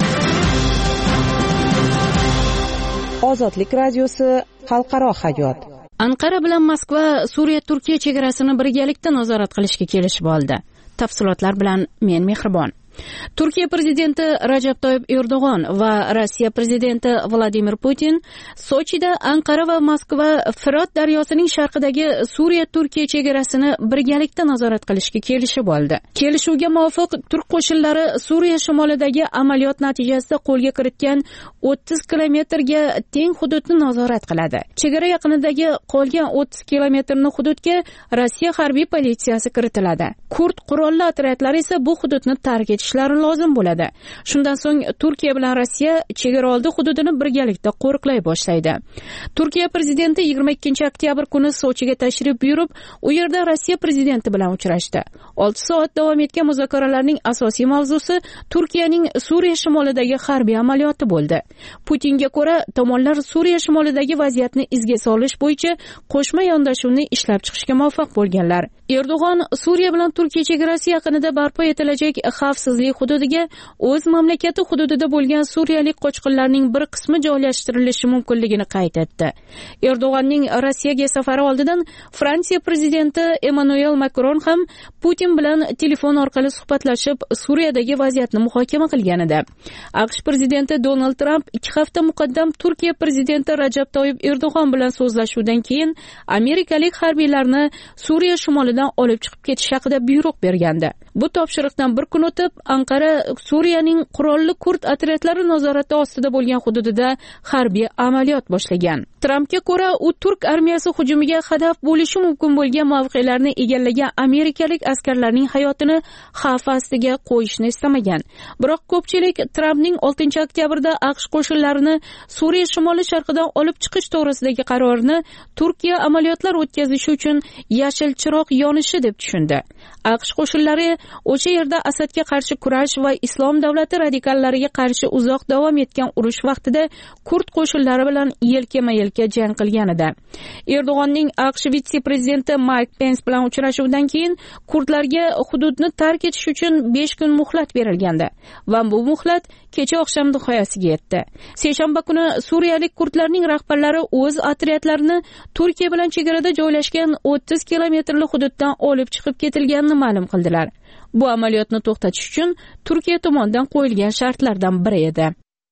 Ozodlik radiosi xalqaro hayot. Anqara bilan Moskva Suriya-Turkiya chegarasini birgalikda nazorat qilishga kelishib oldi. Tafsilotlar bilan men Mehribon. Turkiya prezidenti Rajab Toyyib Erdo'g'on va Rossiya prezidenti Vladimir Putin Sochida Anqara va Moskva Firot daryosining sharqidagi Suriya-Turkiya chegarasini birgalikda nazorat qilishga kelishib oldi. Kelishuvga muvofiq turk qo'shinlari Suriya shimolidagi amaliyot natijasida qo'lga kiritgan 30 kilometrga teng hududni nazorat qiladi. Chegara yaqinidagi qolgan 30 kilometrni hududga Rossiya harbiy politsiyasi kiritiladi. Kurd qurolli otryadlari esa bu hududni tark etishlari lozim bo'ladi. Shundan so'ng Turkiya bilan Rossiya chegaraoldi hududini birgalikda qo'riqlay boshlaydi. Turkiya prezidenti 22-oktyabr kuni Sochiga tashrif buyurib, u yerda Rossiya prezidenti bilan uchrashdi. 6 soat davom etgan muzokaralarning asosiy mavzusi Turkiyaning Suriya shimolidagi harbiy amaliyoti bo'ldi. Putinga ko'ra, tomonlar Suriya shimolidagi vaziyatni izga solish bo'yicha qo'shma yondashuvni ishlab chiqishga muvaffaq bo'lganlar. Erdo'g'on Suriya bilan Turkiya chegarasi yaqinida barpo etilajak xavfsizlik hududiga o'z mamlakati hududida bo'lgan suriyalik qochqinlarning bir qismi joylashtirilishi mumkinligini qayd etdi. Erdo'g'onning Rossiyaga safari oldidan Fransiya prezidenti Emmanuel Macron ham Putin bilan telefon orqali suhbatlashib, Suriyadagi vaziyatni muhokama qilgan edi. AQSh prezidenti Donald Trump 2 hafta muqaddam Turkiya prezidenti Rajab Toyyib Erdo'g'on bilan so'zlashuvdan keyin amerikalik harbiylarni Suriya shimolidan olib chiqib ketish haqida buyruq bergandi. Bu topshiriqdan bir kun o'tib, Anqara Suriyaning qurolli kurd otryadlari nazorati ostida bo'lgan hududida harbiy amaliyot boshlagan. Trampga ko'ra, u turk armiyasi hujumiga hadaf bo'lishi mumkin bo'lgan mavqelarni egallagan amerikalik askarlarning hayotini xavf ostiga qo'yishni istamagan. Biroq ko'pchilik Trampning 6-oktyabrda AQSh qo'shinlarini Suriya shimoli sharqidan olib chiqish to'g'risidagi qarorini Turkiya amaliyotlar o'tkazishi uchun yashil chiroq yonishi deb tushundi. AQSh qo'shinlari o'sha yerda Asadga qarshi kurash va islom davlati radikallariga qarshi uzoq davom etgan urush vaqtida kurd qo'shinlari bilan yelkama-yelka jang qilgan edi. Erdo'g'onning AQSh vitse-prezidenti Mike Pence bilan uchrashuvdan keyin kurdlarga hududni tark etish uchun 5 kun muhlat berilgandi va bu muhlat kecha oqshom nihoyasiga yetdi. Seshanba kuni suriyalik kurdlarning rahbarlari o'z otryadlarini Turkiya bilan chegarada joylashgan 30 kilometrli hududdan olib chiqib ketilganini ma'lum qildilar. Bu amaliyotni to'xtatish uchun Turkiya tomonidan qo'yilgan shartlardan biri edi.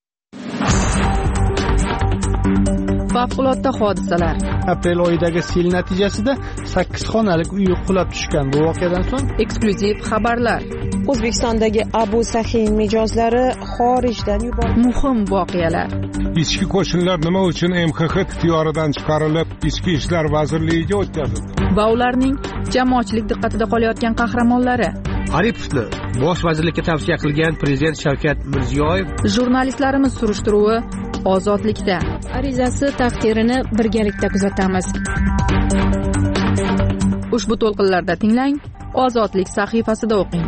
Favqulodda hodisalar. Aprel oyidagi sel natijasida 8 xonalik uy qulab tushgan. Bu voqeadan so'ng eksklyuziv xabarlar. O'zbekistondagi Abu Sahiy mijozlari xorijdan yuborildi. Muhim voqealar. Ichki qo'shinlar nima uchun MXX ixtiyoridan chiqarilib, Ichki ishlar vazirligiga o'tkazildi? Va ularning jamoatchilik diqqatida qolayotgan qahramonlari. Aripovni bosh vazirlikka tavsiya qilgan prezident Shavkat Mirziyoyev. Jurnalistlarimiz surishtiruvi ozodlikda. Arizasi taqdirini birgalikda kuzatamiz. Ushbu to'lqinlarda tinglang, Ozodlik sahifasida o'qing.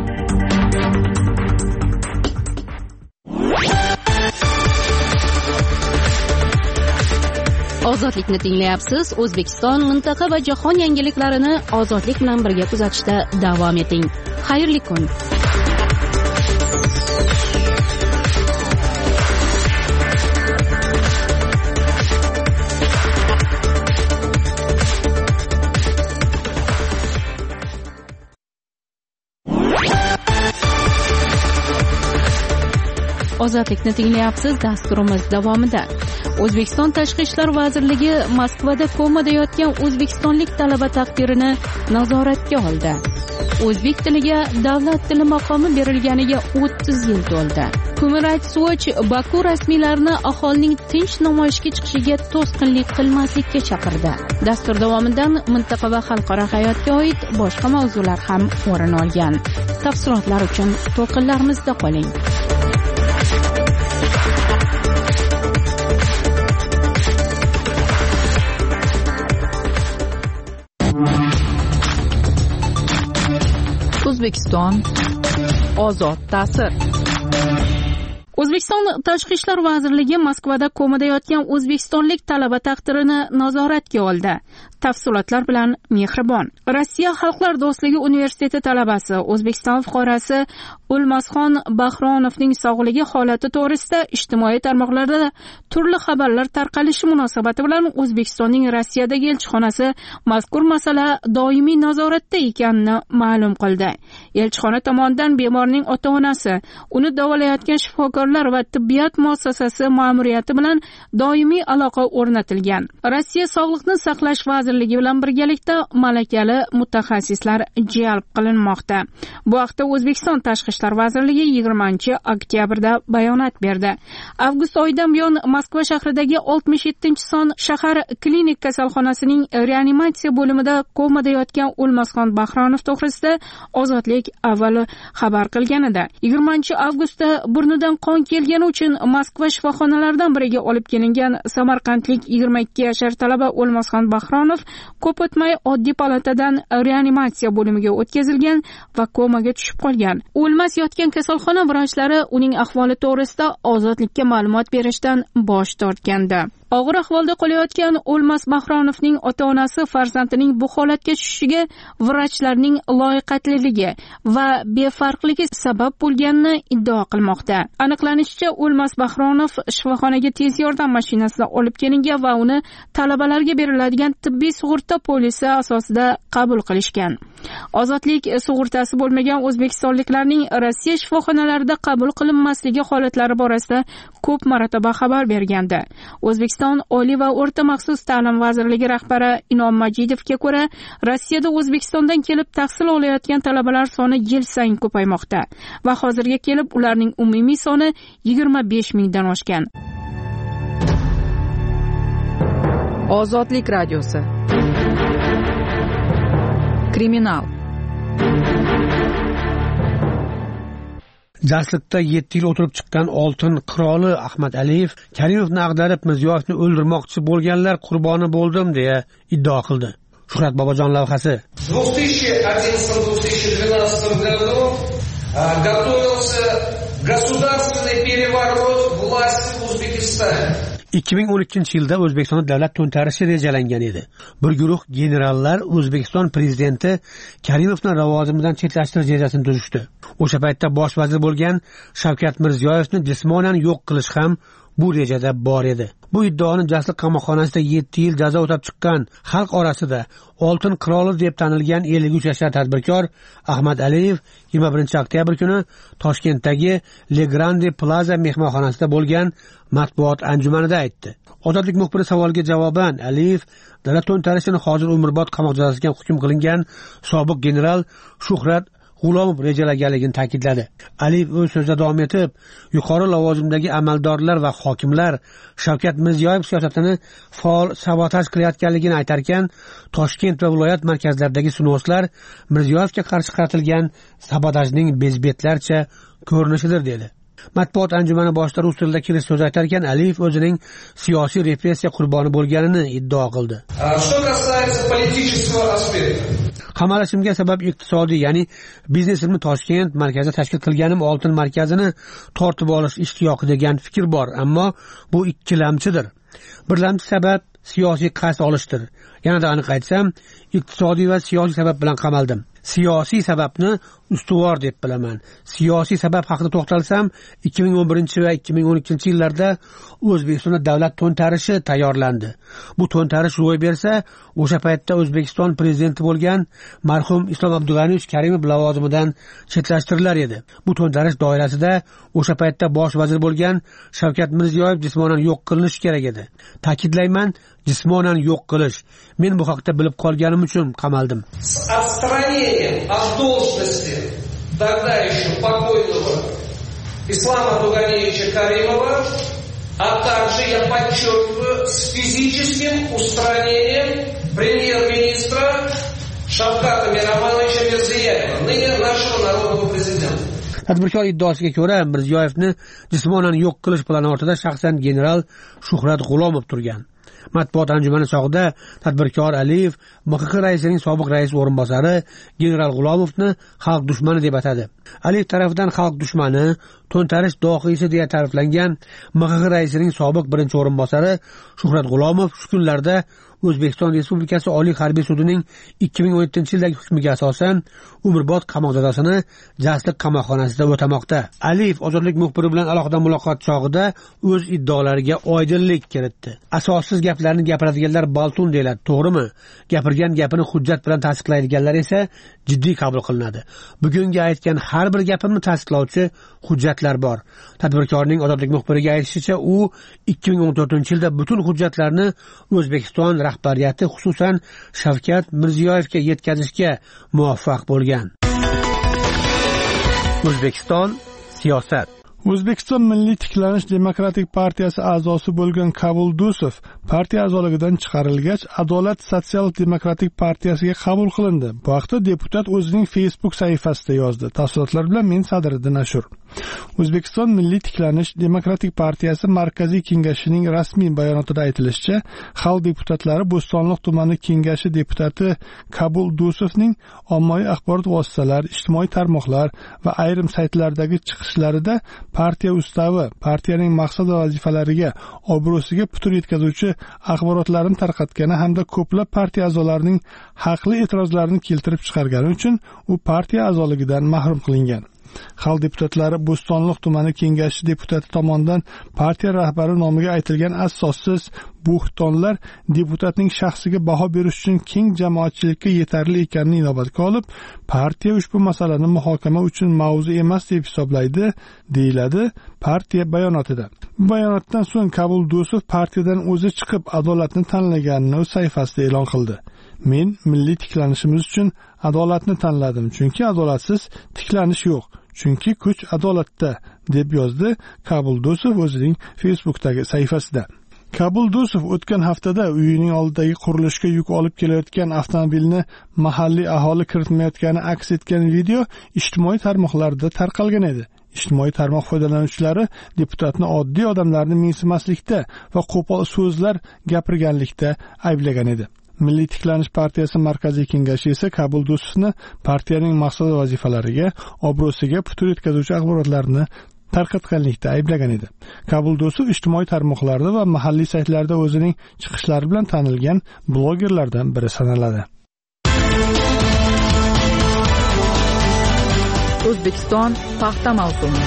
Ozodlikni tinglayapsiz. O'zbekiston, mintaqa va jahon yangiliklarini ozodlik bilan birga kuzatishda davom eting. Xayrli kun. Ozodlikni tinglayapsiz. Dasturimiz davomida O'zbekiston Tashqi ishlar vazirligi Moskvada komada yotgan o'zbekistonlik talaba taqdirini nazoratga oldi. O'zbek tiliga davlat tili maqomi berilganiga 30 yil to'ldi. Human Rights Watch Baku rasmiylarini aholining tinch namoyishga chiqishiga to'sqinlik qilmaslikka chaqirdi. Dastur davomidan mintaqa va xalqaro hayotga oid boshqa mavzular ham o'rin olgan. Tafsilotlar uchun to'lqinlarimizda qoling. O'zbekiston ozod ta'sir. O'zbekiston Tashqi ishlar vazirligi Moskvada komada yotgan o'zbekistonlik talaba taqdirini nazoratga oldi. Tafsilotlar bilan Mehribon. Rossiya Xalqlar do'stligi universiteti talabasi O'zbekiston fuqarosi Ulmasxon Bahronovning sog'ligi holati to'g'risida ijtimoiy tarmoqlarda turli xabarlar tarqalishi munosabati bilan O'zbekistonning Rossiyadagi elchixonasi mazkur masala doimiy nazoratda ekanini ma'lum qildi. Elchixona tomonidan bemorning ota-onasi, uni davolayotgan shifokorlar va tibbiyot muassasasi ma'muriyati bilan doimiy aloqa o'rnatilgan. Rossiya Sog'liqni saqlash vazirligi bilan birgalikda malakali mutaxassislar jalb qilinmoqda. Bu haqda O'zbekiston Tashqi ishlar vazirligi 20-oktyabrda bayonot berdi. Avgust oyidan buyon Moskva shahridagi 67-son shahar klinik kasalxonasining reanimatsiya bo'limida komada yotgan Ulmasxon Bahronov to'g'risida Ozodlik avval xabar qilgan edi. 20-avgustda burnidan qon kelgani uchun Moskva shifoxonalaridan biriga olib kelingan samarqandlik 22 yashar talaba Ulmasxon Bahronov ko'p o'tmay oddiy palatadan reanimatsiya bo'limiga o'tkazilgan va komaga tushib qolgan. O'lmas yotgan kasalxona vrachlari uning ahvoli to'g'risida Ozodlikka ma'lumot berishdan bosh tortgandi. Og'ir ahvolda qolayotgan O'lmas Bahronovning ota-onasi farzandining bu holatga tushishiga vrachlarning loyiqatliligi va befarqligi sabab bo'lganini iddao qilmoqda. Aniqlanishicha, O'lmas Bahronov shifoxonaga tez yordam mashinasida olib kelingan va uni talabalarga beriladigan tibbiy sug'urta polisi asosida qabul qilishgan. Ozodlik sug'urtasi bo'lmagan o'zbekistonliklarning Rossiya shifoxonalarida qabul qilinmasligi holatlari borasida ko'p marotaba xabar bergandi. O'zbekiston Oliy va o'rta maxsus ta'lim vazirligi rahbari Inom Majidovga ko'ra, Rossiyada O'zbekistondan kelib tahsil olayotgan talabalar soni yil sayin ko'paymoqda va hozirga kelib ularning umumiy soni 25 mingdan oshgan. Ozodlik radiosi. Kriminal. Jaslikda 7 yil o'tirib chiqqan oltin qiroli Ahmad Aliyev Karimovni ag'darib Mirziyoyevni o'ldirmoqchi bo'lganlar qurboni bo'ldim deya iddao qildi. Shuhrat Bobojon lavhasi. 2011-2012 годов готовился государственный переворот власти в Узбекистане. 2012-yilda O'zbekistonda davlat to'ntarishi rejalangan edi. Bir guruh generallar O'zbekiston prezidenti Karimovni lavozimidan chetlashtirish rejasini tuzishdi. O'sha paytda bosh vazir bo'lgan Shavkat Mirziyoyevni jismonan yo'q qilish ham bu rejada bor edi. Bu iddaoni Jasliq qamoqxonasida 7 yil jazo o'tab chiqqan, xalq orasida oltin qiroli deb tanilgan 53 yashar tadbirkor Ahmad Aliyev 21-oktyabr kuni Toshkentdagi Le Grande Plaza mehmonxonasida bo'lgan matbuot anjumanida aytdi. Ozodlik muxbiri savoliga javoban Aliyev davlat to'ntarishini hozir umrbod qamoq jazosiga hukm qilingan sobiq general Shuhrat G'ulomov rejalaganligini ta'kidladi. Aliyev o'z so'zida davom etib, yuqori lavozimdagi amaldorlar va hokimlar Shavkat Mirziyoyev siyosatini faol sabotaj qilayotganligini aytarkan, Toshkent va viloyat markazlaridagi sunoslar Mirziyoyevga qarshi qaratilgan sabotajning bezbetlarcha ko'rinishidir dedi. Matbuot anjumani boshida rus tilida kelish so'z aytarkan, Aliyev o'zining siyosiy repressiya qurboni bo'lganini iddao qildi. Qamalishimga sabab iqtisodiy, ya'ni biznesimni Toshkent markazida tashkil qilganim oltin markazini tortib olish ishtiyoqi degan fikr bor, ammo bu ikkilamchidir. Birlamchi sabab siyosiy qasd olishdir. Yanada aniq aytsam, iqtisodiy va siyosiy sabab bilan qamaldim. Siyosiy sababni ustuvor deb bilaman. Siyosiy sabab haqida to'xtalsam, 2011 va 2012 yillarda O'zbekistonda davlat to'ntarishi tayyorlandi. Bu to'ntarish ro'y bersa, o'sha paytda O'zbekiston prezidenti bo'lgan marhum Islom Abdug'aniyevich Karimov lavozimidan chetlashtirilgan edi. Bu to'ntarish doirasida o'sha paytda bosh vazir bo'lgan Shavkat Mirziyoyev jismonan yo'q qilinishi kerak edi. Ta'kidlayman, jismonan yo'q qilish. Men bu haqda bilib qolganim uchun qamaldim. От должности тогда еще покойного Ислама Абдуганиевича Каримова, а также, я подчеркиваю, с физическим устранением премьер-министра Шавката Миромоновича Мирзияева, ныне нашего народного президента. Tadbirkor iddaosiga ko'ra, Mirziyoyevni jismonan yo'q qilish plani ortida shaxsan general Shuhrat G'ulomov turgan. Matbuot anjumani chog'ida tadbirkor Aliyev MXX raisining sobiq rais o'rinbosari general G'ulomovni xalq dushmani deb atadi. Aliyev tarafidan xalq dushmani, to'ntarish dohiysi deya ta'riflangan MXX raisining sobiq birinchi o'rinbosari Shuhrat G'ulomov shu kunlarda O'zbekiston Respublikasi Oliy harbiy sudining 2017-yildagi hukmiga asosan umrbod qamoq jazosini Jasliq qamoqxonasida o'tamoqda. Aliyev Ozodlik muxbiri bilan alohida muloqot chog'ida o'z iddaolariga oydinlik kiritdi. Asossiz gaplarni gapiradiganlar baltun deyiladi, to'g'rimi? Gapirgan gapini hujjat bilan tasdiqlaydiganlar esa jiddiy qabul qilinadi. Bugungi aytgan har bir gapimni tasdiqlovchi hujjatlar bor. Tadbirkorning Ozodlik muxbiriga aytishicha, u 2014-yilda butun hujjatlarni O'zbekiston rahbariyati, xususan Shavkat Mirziyoyevga yetkazishga muvaffaq bo'lgan. O'zbekiston siyosat. O'zbekiston Milliy tiklanish demokratik partiyasi a'zosi bo'lgan Kabul Dusov partiya a'zoligidan chiqarilgach, Adolat sotsial demokratik partiyasiga qabul qilindi. Bu haqda deputat o'zining Facebook sahifasida yozdi. Tafsilotlar bilan men Sadriddin Ashur. O'zbekiston Milliy tiklanish demokratik partiyasi markaziy kengashining rasmiy bayonotida aytilishicha, xalq deputatlari Bo'stonliq tumani kengashi deputati Kabul Dusovning ommaviy axborot vositalari, ijtimoiy tarmoqlar va ayrim saytlardagi chiqishlarida partiya ustavi, partiyaning maqsad va vazifalariga, obro'siga putur yetkazuvchi axborotlarni tarqatgani hamda ko'plab partiya a'zolarining haqli e'tirozlarini keltirib chiqargani uchun u partiya a'zoligidan mahrum qilingan. Xalq deputatlari Bo'stonliq tumani kengashi deputati tomonidan partiya rahbari nomiga aytilgan asossiz bo'xtonlar deputatning shaxsiga baho berish uchun keng jamoatchilikka yetarli ekanini inobatga olib, partiya ushbu masalani muhokama uchun mavzu emas deb hisoblaydi, deyiladi partiya bayonotida. Bayonotdan so'ng Kabul Dusov partiyadan o'zi chiqib adolatni tanlaganini o'z sahifasida e'lon qildi. Men milliy tiklanishimiz uchun adolatni tanladim, chunki adolatsiz tiklanish yo'q. Chunki kuch adolatda, deb yozdi Kabul Dusov o'zining Facebook'dagi sahifasida. Kabul Dusov o'tgan haftada uyining oldidagi qurilishga yuk olib kelayotgan avtomobilni mahalliy aholi kiritmayotgani aks etgan video ijtimoiy tarmoqlarda tarqalgan edi. Ijtimoiy tarmoq foydalanuvchilari deputatni oddiy odamlarni mensimaslikda va qo'pol so'zlar gapirganlikda ayblagan edi. Milliy tiklanish partiyasi markaziy kengashi esa Kabul Dusovni partiyaning maqsad va vazifalariga, obro'siga putur yetkazuvchi axborotlarni tarqatganlikda ayblagan edi. Kabul Dusov ijtimoiy tarmoqlarda va mahalliy saytlarda o'zining chiqishlari bilan tanilgan blogerlardan biri sanaladi. O'zbekiston paxta mavsumi.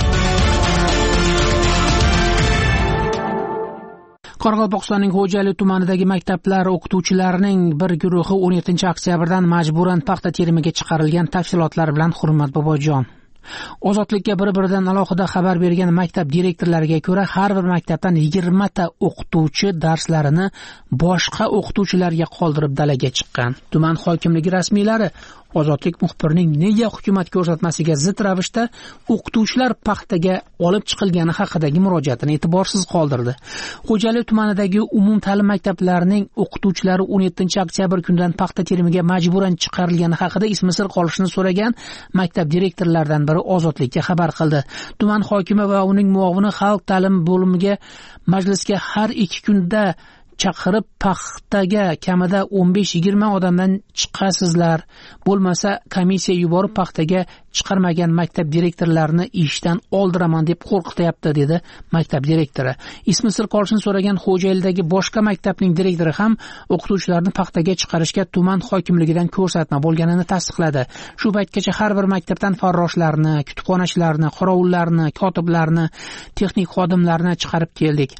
Qoraqalpog'istonning Xo'jali tumanidagi maktablar o'qituvchilarining bir guruhi 17-oktyabrdan majburan paxta terimiga chiqarilgan tafsilotlar bilan Hurmat Bobojon. Ozodlikka bir-biridan alohida xabar bergan maktab direktorlariga ko'ra, har bir maktabdan 20 ta o'qituvchi darslarini boshqa o'qituvchilarga qoldirib dalaga chiqqan. Tuman hokimligi rasmiylari Ozodlik muxbirining nega hukumat ko'rsatmasiga zid ravishda o'qituvchilar paxtaga olib chiqilgani haqidagi murojaatini e'tiborsiz qoldirdi. Xo'jali tumanidagi umumta'lim maktablarining o'qituvchilari 17 oktyabr kunidan paxta terimiga majburan chiqarilgani haqida ismi sir qolishini so'ragan maktab direktorlaridan biri Ozodlikka xabar qildi. Tuman hokimi va uning muovini xalq ta'limi bo'limiga majlisga har 2 kunda chaqirib paxtaga kamida 15-20 odamdan chiqasizlar, bo'lmasa komissiya yuborib paxtaga chiqarmagan maktab direktorlarini ishdan oldiraman deb qo'rqityapti, dedi maktab direktori. Ismi sir qolishini so'ragan Xo'jaylidagi boshqa maktabning direktori ham o'qituvchilarni paxtaga chiqarishga tuman hokimligidan ko'rsatma bo'lganini tasdiqladi. Shu paytgacha har bir maktabdan farroshlarni, kutubxonachilarni, qorovullarni, kotiblarni, texnik xodimlarni chiqarib keldik.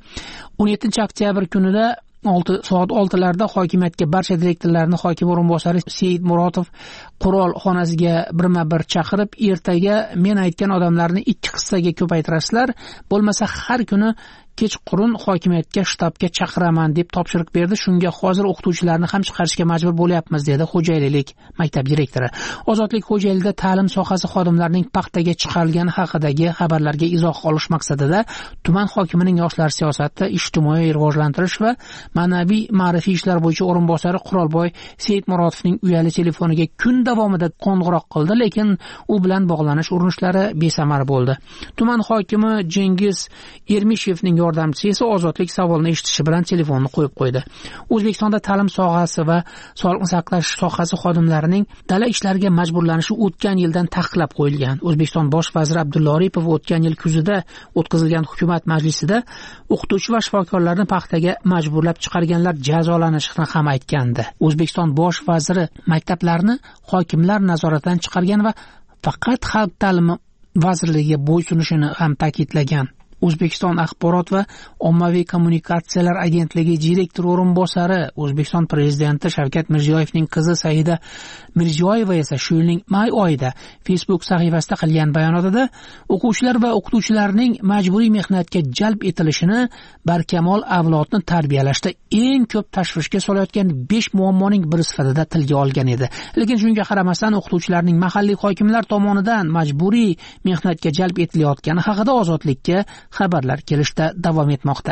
17 oktyabr kunida 6 soat 6larda hokimiyatga barcha direktorlarni hokim o'rinbosari Seyid Muratov qurol xonasiga birma-bir chaqirib, ertaga men aytgan odamlarni 2 qissaga ko'paytirasizlar, bo'lmasa har kuni kechqurun hokimiyatga shtabga chaqiraman deb topshiriq berdi. Shunga hozir o'qituvchilarni ham chiqarishga majbur bo'lyapmiz, dedi Xo'jaylilik maktab direktori. Ozodlik Xo'jaylida ta'lim sohasi xodimlarining paxtaga chiqarilgani haqidagi xabarlarga izoh olish maqsadida tuman hokimining yoshlar siyosati, ijtimoiy rivojlantirish va ma'naviy ma'rifiy ishlar bo'yicha o'rinbosari Qurolboy Seyid Muratovning uyali telefoniga kun davomida qo'ng'iroq qildi, lekin u bilan bog'lanish urinishlari besamar bo'ldi. Tuman hokimi Jengiz Ermishevning yordamchisi esa Ozodlik savolni eshitishi bilan telefonni qo'yib qo'ydi. O'zbekistonda ta'lim sohasi va sog'liqni saqlash sohasi xodimlarining dala ishlariga majburlanishi o'tgan yildan taqiqlab qo'yilgan. O'zbekiston bosh vaziri Abdulla Aripov o'tgan yil kuzida o'tkazilgan hukumat majlisida o'qituvchi va shifokorlarni paxtaga majburlab chiqarganlar jazolanishini ham aytgandi. O'zbekiston bosh vaziri maktablarni hokimlar nazoratidan chiqargan va faqat xalq ta'limi vazirligiga bo'ysunishini ham ta'kidlagan. O'zbekiston axborot va ommaviy kommunikatsiyalar agentligi direktor o'rinbosari, O'zbekiston prezidenti Shavkat Mirziyoyevning qizi Saida Mirziyoyeva esa shu yilning may oyida Facebook sahifasida qilgan bayonotida o'quvchilar va o'qituvchilarning majburiy mehnatga jalb etilishini barkamol avlodni tarbiyalashda eng ko'p tashvishga solayotgan 5 muammoning biri sifatida tilga olgan edi. Lekin shunga qaramasdan o'qituvchilarning mahalliy hokimlar tomonidan majburiy mehnatga jalb etilayotgani haqida Ozodlikka xabarlar kelishda davom etmoqda.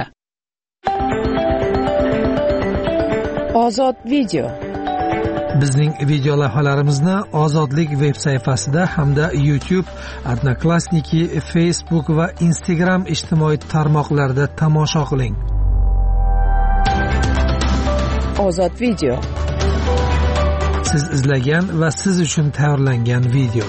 Ozod video. Bizning video lavhalarimizni Ozodlik veb sayfasida hamda YouTube, Odnoklassniki, Facebook va Instagram ijtimoiy tarmoqlarida tomosha qiling. Ozod video. Siz izlagan va siz uchun tayyorlangan video.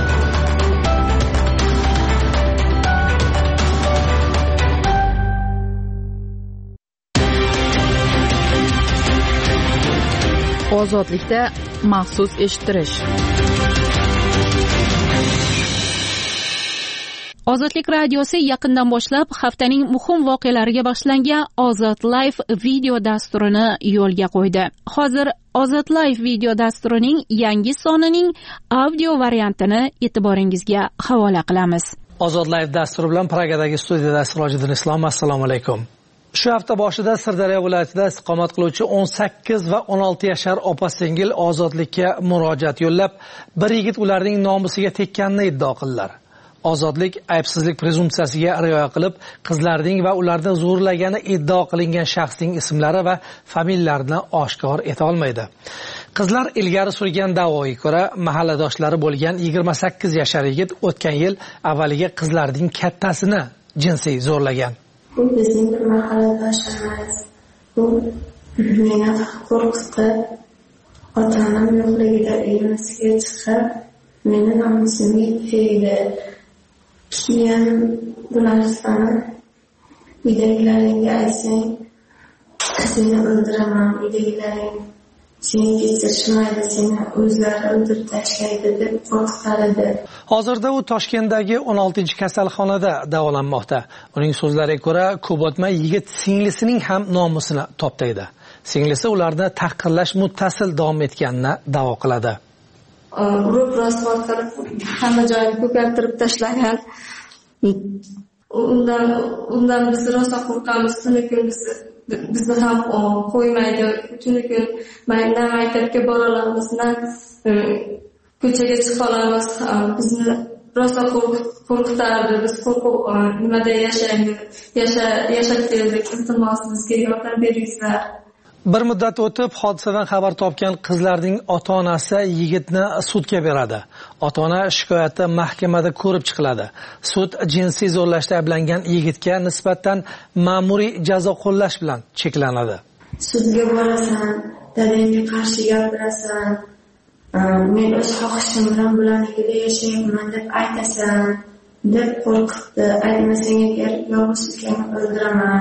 Ozodlikda maxsus eshittirish. Ozodlik radiosi yaqindan boshlab haftaning muhim voqealariga bag'ishlangan Ozod Live video dasturini yo'lga qo'ydi. Hozir Ozod Live video dasturining yangi sonining audio variantini e'tiboringizga havola qilamiz. Ozod Live dasturi bilan Pragadagi studiyada Sirojiddin Islom. Assalomu alaykum. Shu hafta boshida Sirdaryo viloyatida istiqomat qiluvchi 18 va 16 yashar opa-singil ozodlikka murojaat yo'llab, bir yigit ularning nomusiga tekkanini iddao qildilar. Ozodlik aybsizlik prezumsiyasiga rioya qilib, qizlarning va ularni zo'rlagani iddao qilingan shaxsning ismlari va familiyalarini oshkor eta olmaydi. Qizlar ilgari surgan da'voga ko'ra, mahalladoshlari bo'lgan 28 yashar yigit o'tgan yil avvaliga qizlarning kattasini jinsiy zo'rlagan. Bu bizning bir mahalladoshimiz. Bu meni qo'rqitdi. Otamning yo'qligida uyimizga chiqib, meni nomusimga tegdi. Keyin bu narsani uydagilaringga aytsang, seni o'ldiraman, uydagilaring seni kechirishmaydi, seni o'zlari o'ldirib tashlaydi deb qo'rqitardi. Hozirda u Toshkentdagi 16-kasalxonada davolanmoqda. Uning so'zlariga ko'ra, ko'p o'tmay yigit singlisining ham nomusini toptaydi. Singlisi ularni tahqirlash muttasil davom etganini da'vo qiladi. Urib rasvo qilib, hamma joyini ko'kartirib tashlagan. Undan biz rosa qo'rqamiz, tuni-kun bizni ham qo'ymaydi. Tuni-kun maktabga bora olamiz, ko'chaga chiqa olamiz. Bizni rosa qo'rqitardi. Biz qo'rqib nimada yashab keldik. Iltimos bizga yordam beringlar. Bir muddat o'tib hodisadan xabar topgan qizlarning ota-onasi yigitni sudga beradi. Ota-ona shikoyati mahkamada ko'rib chiqiladi. Sud jinsiy zo'rlashda ayblangan yigitga nisbatan ma'muriy jazo qo'llash bilan cheklanadi. Sudga borasan, dadangga qarshi gapirasan, men o'z xohishim bilan bularnikida yashayapman deb aytasan, deb qo'rqitdi. Aytmasang agar yolg'iz ukangni o'ldiraman,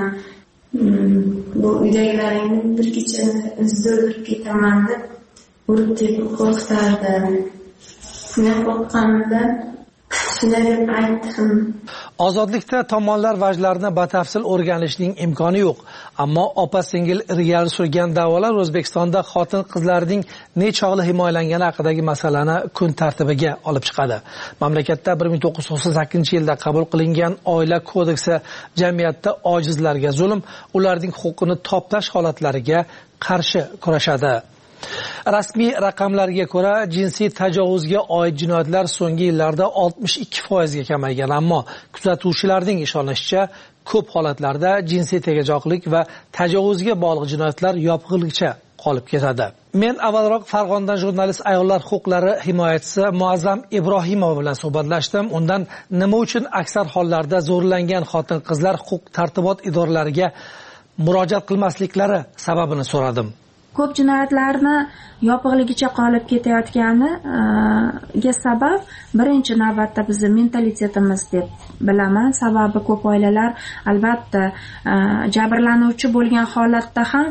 bu uydagilaringni bir kechani o'zida o'ldirib ketaman deb urib tepib qo'rqitardi. Men qo'rqqanimdan shunday deb aytdim. Ozodlikda tomonlar vajlarini batafsil o'rganishning imkoni yo'q. Ammo opa-singil ilgari surgan da'volar O'zbekistonda xotin-qizlarning nechog'li himoyalangani haqidagi masalani kun tartibiga olib chiqadi. Mamlakatda 1998-yilda qabul qilingan Oila kodeksi jamiyatda ojizlarga zulm, ularning huquqini toptash holatlariga qarshi kurashadi. Rasmiy raqamlarga ko'ra, jinsiy tajovuzga oid jinoyatlar so'nggi yillarda 62% ga kamaygan, ammo kuzatuvchilarning ishonishicha, ko'p holatlarda jinsiy tegajoqlik va tajovuzga bog'liq jinoyatlar yopig'ligicha qolib ketadi. Men avvalroq Farg'onadan jurnalist ayollar huquqlari himoyachisi Muazzam Ibrohimova bilan suhbatlashdim. Undan nima uchun aksar hollarda zo'rlangan xotin-qizlar huquq tartibot idoralariga murojaat qilmasliklari sababini so'radim. Ko'p jinoyatlarni yopig'ligicha qolib ketayotganiga sabab birinchi navbatda bizning mentalitetimiz deb bilaman. Sababi ko'p oilalar albatta jabrlanuvchi bo'lgan holatda ham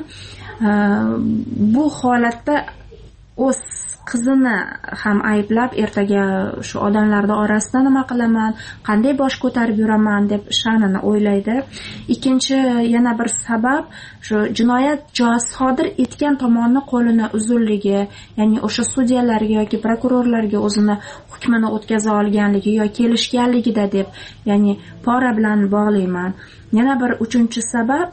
bu holatda o'z qizini ham ayblab, ertaga shu odamlarning orasida nima qilaman, qanday bosh ko'tarib yuraman deb sha'nini o'ylaydi. Ikkinchi yana bir sabab shu jinoyat sodir etgan tomonning qo'lini uzunligi, ya'ni o'sha sudyalarga yoki prokurorlarga o'zini hukmini o'tkaza olganligi yoki kelishganligida deb, ya'ni pora bilan bog'layman. Yana bir uchinchi sabab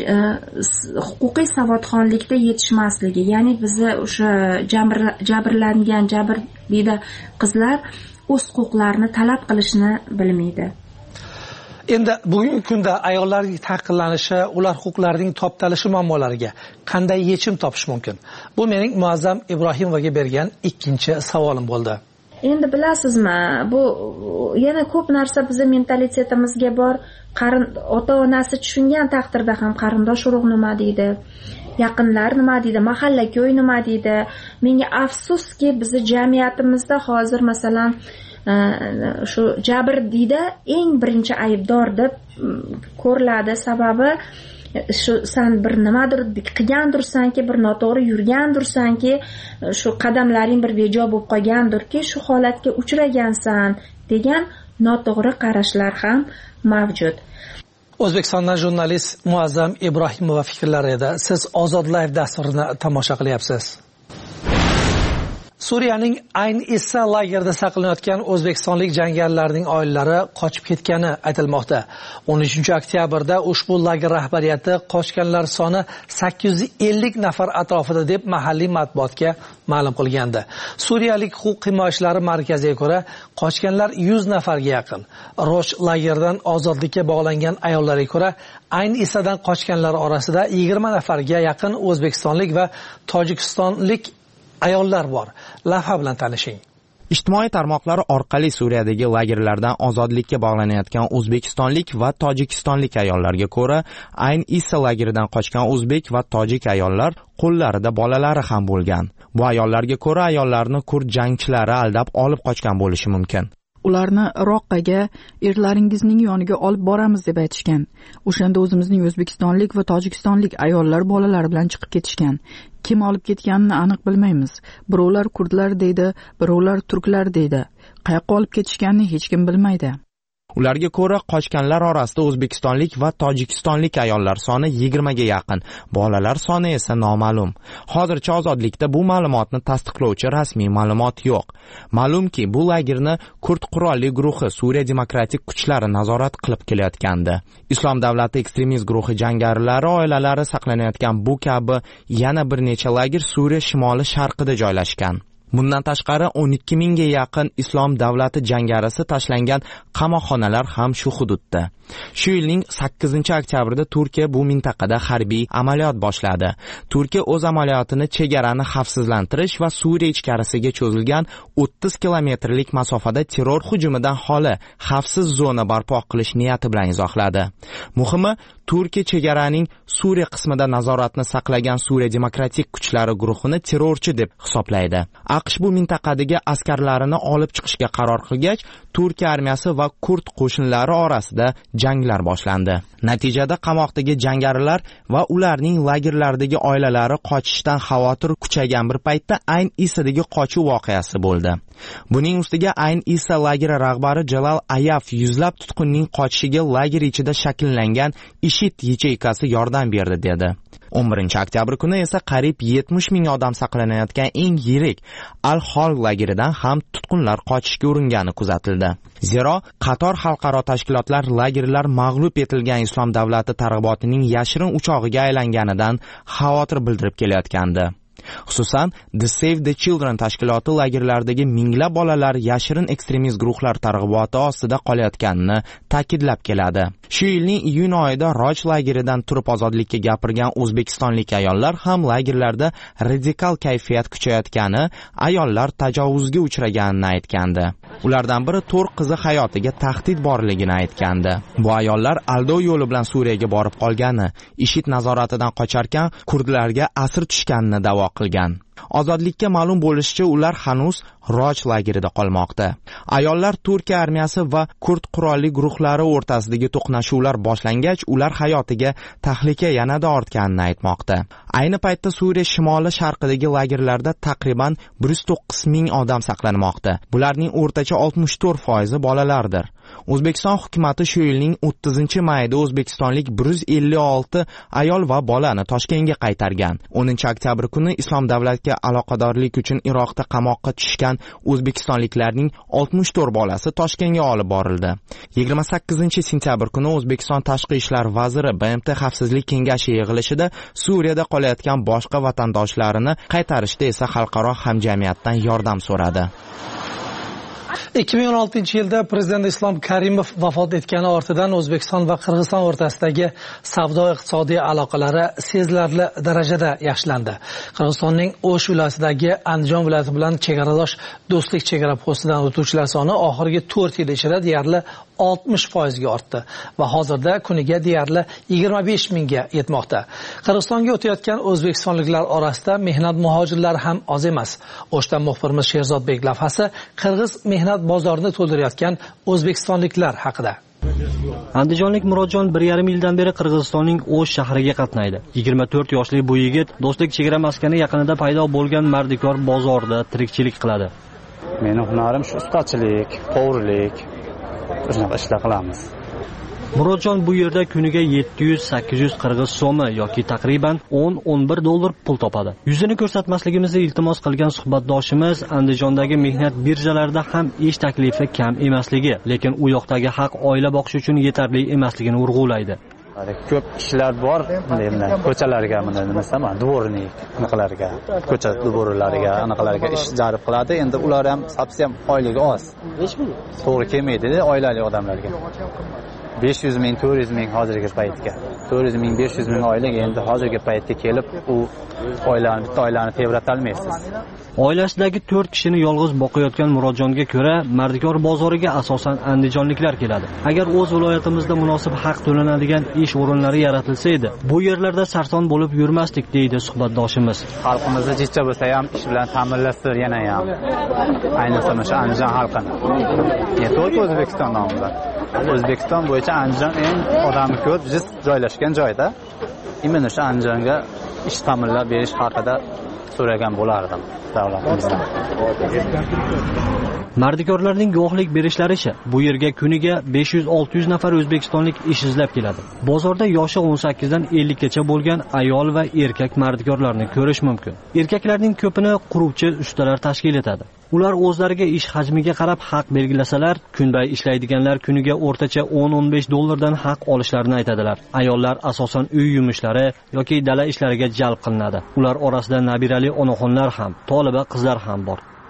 huquqiy savodxonlikda yetishmasligi, ya'ni bizni o'sha jabrlangan, jabrdiyda qizlar o'z huquqlarini talab qilishni bilmaydi. Endi bugungi kunda ayollarning ta'qillanishi, ular huquqlarining toptalishi muammolariga qanday yechim topish mumkin? Bu mening Muazzam Ibrohimovaga bergan ikkinchi savolim bo'ldi. Endi bilasizmi, bu yana ko'p narsa bizning mentalitetimizga bor. Ota-onasi tushungan taqdirda ham qarindosh urug' nima deydi, yaqinlar nima deydi, mahalla-ko'y nima deydi. Menga afsuski bizning jamiyatimizda hozir masalan shu jabrdiyda eng birinchi aybdor deb ko'riladi. Sababi shu san bir nimadir qilgandursanki, bir noto'g'ri yurgandursanki, shu qadamlaring bir bejo bo'lib qolgandirki, shu holatga uchragansan degan noto'g'ri qarashlar ham mavjud. O'zbekistondan jurnalist Muazzam Ibrohimova fikrlari edi. Siz Ozod Live dasturini tomosha qilyapsiz. Suriyaning Ayn Issa lagerida saqlanayotgan o'zbekistonlik jangarilarning oilalari qochib ketgani aytilmoqda. 13 oktyabrda ushbu lager rahbariyati qochganlar soni 850 nafar atrofida deb mahalliy matbuotga ma'lum qilgandi. Suriyalik huquq himoyachilari markaziga ko'ra, qochganlar 100 nafarga yaqin. Rosh lagerdan ozodlikka bog'langan ayollarga ko'ra, Ayn Issadan qochganlar orasida 20 nafarga yaqin o'zbekistonlik va tojikistonlik ayollar bor. Lavha bilan tanishing. Ijtimoiy tarmoqlar orqali Suriyadagi lagerlardan ozodlikka bog'lanayotgan o'zbekistonlik va tojikistonlik ayollarga ko'ra, Ayn Issa lageridan qochgan o'zbek va tojik ayollar qo'llarida bolalari ham bo'lgan. Bu ayollarga ko'ra, ayollarni kurd jangchilari aldab olib qochgan bo'lishi mumkin. Ularni Roqqaga erlaringizning yoniga olib boramiz deb aytishgan. O'shanda o'zimizning o'zbekistonlik va tojikistonlik ayollar bolalari bilan chiqib ketishgan. Kim olib ketganini aniq bilmaymiz. Birovlar kurdlar deydi, birovlar turklar deydi. Qayoqqa olib ketishganini hech kim bilmaydi. Ularga ko'ra, qochganlar orasida o'zbekistonlik va tojikistonlik ayollar soni 20 ga yaqin, bolalar soni esa noma'lum. Hozircha ozodlikda bu ma'lumotni tasdiqlovchi rasmiy ma'lumot yo'q. Ma'lumki, bu lagerni kurd qurolli guruhi Suriya demokratik kuchlari nazorat qilib kelayotgandi. Islom davlati ekstremist guruhi jangarilari oilalari saqlanayotgan bu kabi yana bir necha lager Suriya shimoli sharqida joylashgan. Bundan tashqari 12 mingga yaqin islom davlati jangarisi tashlangan qamoqxonalar ham shu hududda. Shu yilning 8-oktyabrida Turkiya bu mintaqada harbiy amaliyot boshladi. Turkiya o'z amaliyotini chegarani xavfsizlantirish va Suriya ichkarisiga cho'zilgan 30 kilometrlik masofada terror hujumidan xoli xavfsiz zona barpo qilish niyati bilan izohladi. Muhimi, Turkiya chegaraning Suriya qismida nazoratni saqlagan Suriya demokratik kuchlari guruhini terrorchi deb hisoblaydi. AQSh bu mintaqadagi askarlarini olib chiqishga qaror qilgach, Turkiya armiyasi va kurd qo'shinlari orasida janglar boshlandi. Natijada qamoqdagi jangarilar va ularning lagerlardagi oilalari qochishdan xavotir kuchaygan bir paytda Ayn Isadagi qochuv voqeasi bo'ldi. Buning ustiga Ayn Isa lageri rahbari Jalal Ayaf yuzlab tutqunning qochishiga lager ichida shakllangan IShID yacheykasi yordam berdi dedi. 11-oktyabr kuni esa qariyb 70 ming odam saqlanayotgan eng yirik Al-Hol lageridan ham tutqunlar qochishga uringani kuzatildi. Zero, qator xalqaro tashkilotlar lagerlar mag'lub etilgan islom davlati targ'ibotining yashirin uchog'iga aylanganidan xavotir bildirib kelayotgandi. Xususan, The Save the Children tashkiloti lagerlardagi minglab bolalar yashirin ekstremist guruhlar targ'iboti ostida qolayotganini ta'kidlab keladi. Shu yilning iyun oyida Roj lageridan turib ozodlikka gapirgan o'zbekistonlik ayollar ham lagerlarda radikal kayfiyat kuchayotgani, ayollar tajovuzga uchraganini aytgandi. Ulardan biri 4 qizi hayotiga tahdid borligini aytgandi. Bu ayollar aldov yo'li bilan Suriyaga borib qolgani, IShID nazoratidan qocharkan kurdlarga asir tushganini da'vo qilgan. Ozodlikka ma'lum bo'lishicha, ular hanuz Roj lagerida qolmoqda. Ayollar Turkiya armiyasi va kurd qurolli guruhlari o'rtasidagi to'qnashuvlar boshlangach, ular hayotiga tahlika yanada ortganini aytmoqda. Ayni paytda Suriya shimoli sharqidagi lagerlarda taqriban 109 ming odam saqlanmoqda. Bularning o'rtacha 64% bolalardir. O'zbekiston hukumatı shu yilning 30-mayida o'zbekistonlik 156 ayol va bolani Toshkentga qaytargan. 10-oktyabr kuni Islom davlatiga aloqadorlik uchun Iroqda qamoqqa tushgan o'zbekistonliklarning 64 bolasi Toshkentga olib borildi. 28-sentyabr kuni O'zbekiston Tashqi ishlar vaziri BMT Xavfsizlik kengashi yig'ilishida Suriyada qolayotgan boshqa vatandoshlarini qaytarishda esa xalqaro hamjamiyatdan yordam so'radi. 2016-yilda Prezident Islom Karimov vafot etgani ortidan O'zbekiston va Qirg'iziston o'rtasidagi savdo-iqtisodiy aloqalari sezilarli darajada yaxshilandi. Qirg'izistonning O'sh viloyatidagi Andijon viloyati bilan chegaradosh do'stlik chegara postidan o'tuvchilar soni oxirgi 4 yil ichida deyarli 60% ga ortdi va hozirda kuniga deyarli 25 mingga yetmoqda. Qirg'izistonga o'tayotgan o'zbekistonliklar orasida mehnat muhojirlari ham oz emas. O'shdan muxbirimiz Sherzodbek lavhasi Qirg'iz mehnat bozorini to'ldirayotgan o'zbekistonliklar haqida. Andijonlik Murodjon 1,5 yildan beri Qirg'izistonning O'sh shahriga qatnaydi. 24 yoshli bu yigit do'stlik chegara maskani yaqinida paydo bo'lgan Mardikor bozorida tirikchilik qiladi. Mening hunarim shu ustachilik, qovurlik, shunaqa ishlar qilamiz. Murodjon bu yerda kuniga 700-800 qirg'iz so'mi yoki taqriban 10-11 dollar pul topadi. Yuzini ko'rsatmasligimizni iltimos qilgan suhbatdoshimiz Andijondagi mehnat birjalarida ham ish taklifi kam emasligi, lekin u yoqdagi haq oila boqish uchun yetarli emasligini urg'ulaydi. Ko'p ishlar bor, ko'chalarga dvornik, anaqalarga, ko'cha dvorlariga, anaqalarga ish jalb qiladi. Endi ular ham совсем oyligi oz. To'g'ri kelmaydi oilali odamlarga. 500 ming, 400 ming hozirgi paytga. 400 ming, 500 ming oilaga endi hozirgi paytga kelib, u bitta oilani tebrata olmaysiz. Oilasidagi 4 kishini yolg'iz boqayotgan Murodjonga ko'ra, Mardikor bozoriga asosan andijonliklar keladi. Agar o'z viloyatimizda munosib haq to'lanadigan ish o'rinlari yaratilsa edi, bu yerlarda sarson bo'lib yurmasdik, deydi suhbatdoshimiz. Xalqimizda jichcha bo'lsa ham ish bilan ta'minlashdir yana ham. Ayniqsa o'sha Andijon xalqini. To'liq O'zbekiston nomida. O'zbekiston bo'yicha Andijon eng odami ko'p joylashgan joyda. Imенно o'sha Andijonga ish ta'minlab berish haqida so'ragan bo'lardim davlatimizdan. Mardikorlarning guvohlik berishlaricha, bu yerga kuniga 500-600 nafar o'zbekistonlik ish izlab keladi. Bozorda yoshi 18 dan 50 gacha bo'lgan ayol va erkak mardikorlarni ko'rish mumkin. Erkaklarning ko'pini quruvchi ustalar tashkil etadi. Ular o'zlariga ish hajmiga qarab haq belgilasalar, kunbay ishlaydiganlar kuniga o'rtacha 10-15 dollardan haq olishlarini aytadilar. Ayollar asosan uy yumushlari yoki dala ishlariga jalb qilinadi. Ular orasida nabirali onaxonlar ham, toliba qizlar ham bor.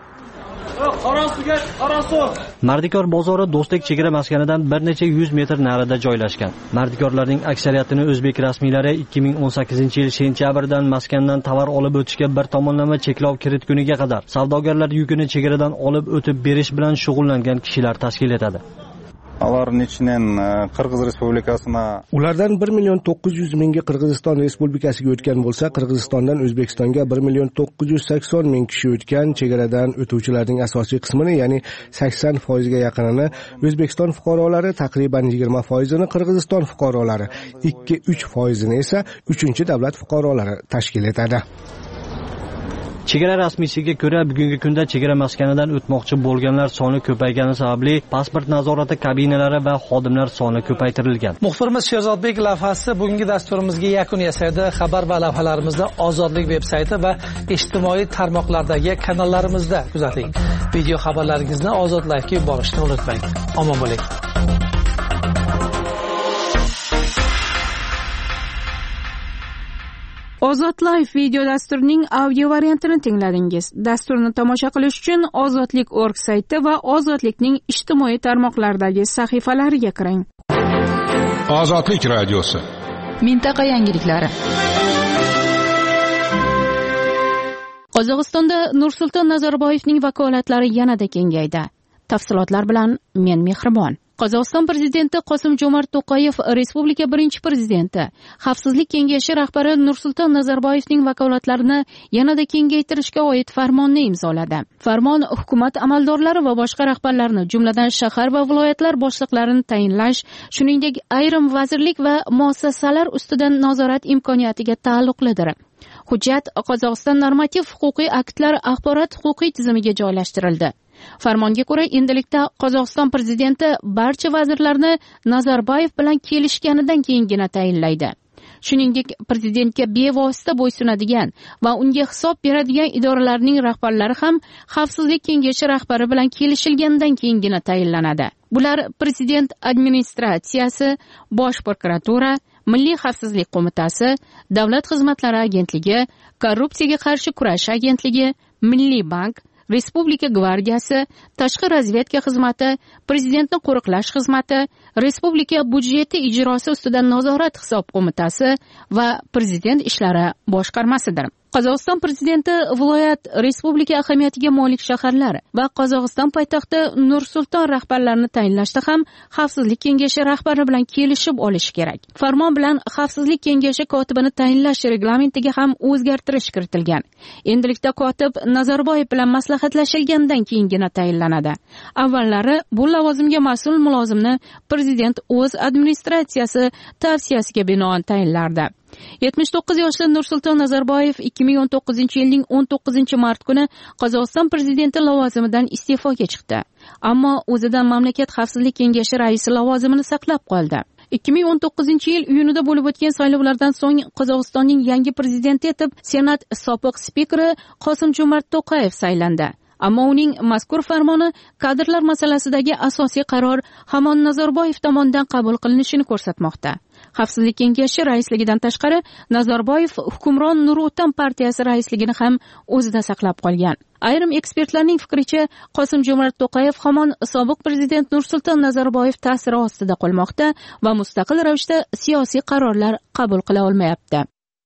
Mardikor bozori Do'stlik chegara maskanidan bir necha 100 metr narida joylashgan. Mardikorlarning aksariyatini o'zbek rasmiylari 2018-yil sentyabrdan maskandan tovar olib o'tishga bir tomonlama cheklov kiritguniga qadar savdogarlar yukini chegaradan olib o'tib berish bilan shug'ullangan kishilar tashkil etadi. Ularning ichidan Qirg'iz Respublikasina ulardan 1.900.000 Qirg'iziston Respublikasiga o'tgan bo'lsa, Qirg'izistondan O'zbekistonga 1.980.000 kishi o'tgan. Chegaradan o'tuvchilarning asosiy qismini, ya'ni 80% ga yaqinini O'zbekiston fuqarolari, taqriban 20% ni Qirg'iziston fuqarolari, 2-3% ni esa 3-davlat fuqarolari tashkil etadi. Chegara rasmiysiga ko'ra, bugungi kunda chegara maskanidan o'tmoqchi bo'lganlar soni ko'paygani sababli pasport nazorati kabinalari va xodimlar soni ko'paytirilgan. Muxbirimiz Sherzodbek lavhasi bugungi dasturimizga yakun yasaydi. Xabar va lavhalarimizni Ozodlik veb-sayti va ijtimoiy tarmoqlardagi kanallarimizda kuzating. Video xabarlaringizni Ozod Live'ga yuborishni unutmang. Omon bo'ling. Ozod Live video dasturining audio variantini tingladingiz. Dasturni tomosha qilish uchun ozodlik.org sayti va Ozodlikning ijtimoiy tarmoqlardagi sahifalariga kiring. Ozodlik radiosi. Mintaqa yangiliklari. Qozog'istonda Nursulton Nazarboyevning vakolatlari yanada kengaydi. Tafsilotlar bilan men Mehribon. Qozog'iston prezidenti Qosim-Jomart To'qayev respublika birinchi prezidenti, Xavfsizlik kengashi rahbari Nursulton Nazarboyevning vakolatlarini yanada kengaytirishga oid farmonni imzoladi. Farmon hukumat amaldorlari va boshqa rahbarlarni, jumladan shahar va viloyatlar boshliqlarini tayinlash, shuningdek ayrim vazirlik va muassasalar ustidan nazorat imkoniyatiga taalluqlidir. Hujjat Qozog'iston normativ-huquqiy aktlar axborot huquqiy tizimiga joylashtirildi. Farmonga ko'ra, endilikda Qozog'iston prezidenti barcha vazirlarni Nazarboyev bilan kelishganidan keyingina tayinlaydi. Shuningdek, prezidentga bevosita bo'ysunadigan va unga hisob beradigan idoralarning rahbarlari ham Xavfsizlik kengashi rahbari bilan kelishilgandan keyingina tayinlanadi. Bular prezident administratsiyasi, bosh prokuratura, Milliy xavfsizlik qo'mitasi, Davlat xizmatlari agentligi, Korrupsiyaga qarshi kurash agentligi, Milliy bank, Respublika gvardiyasi, Tashqi razvedka xizmati, Prezidentni qo'riqlash xizmati, Respublika budjeti ijrosi ustidan nazorat hisob qo'mitasi va Prezident ishlari boshqarmasidir. Qozog'iston prezidenti viloyat, respublika ahamiyatiga molik shaharlar va Qozog'iston poytaxti Nur-Sulton rahbarlarini tayinlashda ham Xavfsizlik kengashi rahbari bilan kelishib olish kerak. Farmon bilan Xavfsizlik kengashi kotibini tayinlash reglamentiga ham o'zgartirish kiritilgan. Endilikda kotib Nazarboyev bilan maslahatlashilgandan keyingina tayinlanadi. Avvallari bu lavozimga mas'ul mulozimni prezident o'z administratsiyasi tavsiyasiga binoan tayinlardi. 79 yoshli Nursulton Nazarboyev 2019-yilning 19-mart kuni Qozog'iston prezidenti lavozimidan iste'foga chiqdi. Ammo o'zidan mamlakat xavfsizlik kengashi raisi lavozimini saqlab qoldi. 2019-yil iyunida bo'lib o'tgan saylovlardan so'ng Qozog'istonning yangi prezidenti etib Senat sobiq spikeri Qosim-Jomart To'qayev saylandi. Ammo uning mazkur farmoni kadrlar masalasidagi asosiy qaror hamon Nazarboyev tomonidan qabul qilinishini ko'rsatmoqda. Xavfsizlik kengashi raisligidan tashqari Nazarboyev hukmron Nur-O'tan partiyasi raisligini ham o'zida saqlab qolgan. Ayrim ekspertlarning fikricha, Qosim-Jomart To'qayev hamon sobiq prezident Nursulton Nazarboyev ta'siri ostida qolmoqda va mustaqil ravishda siyosiy qarorlar qabul qila olmayapti.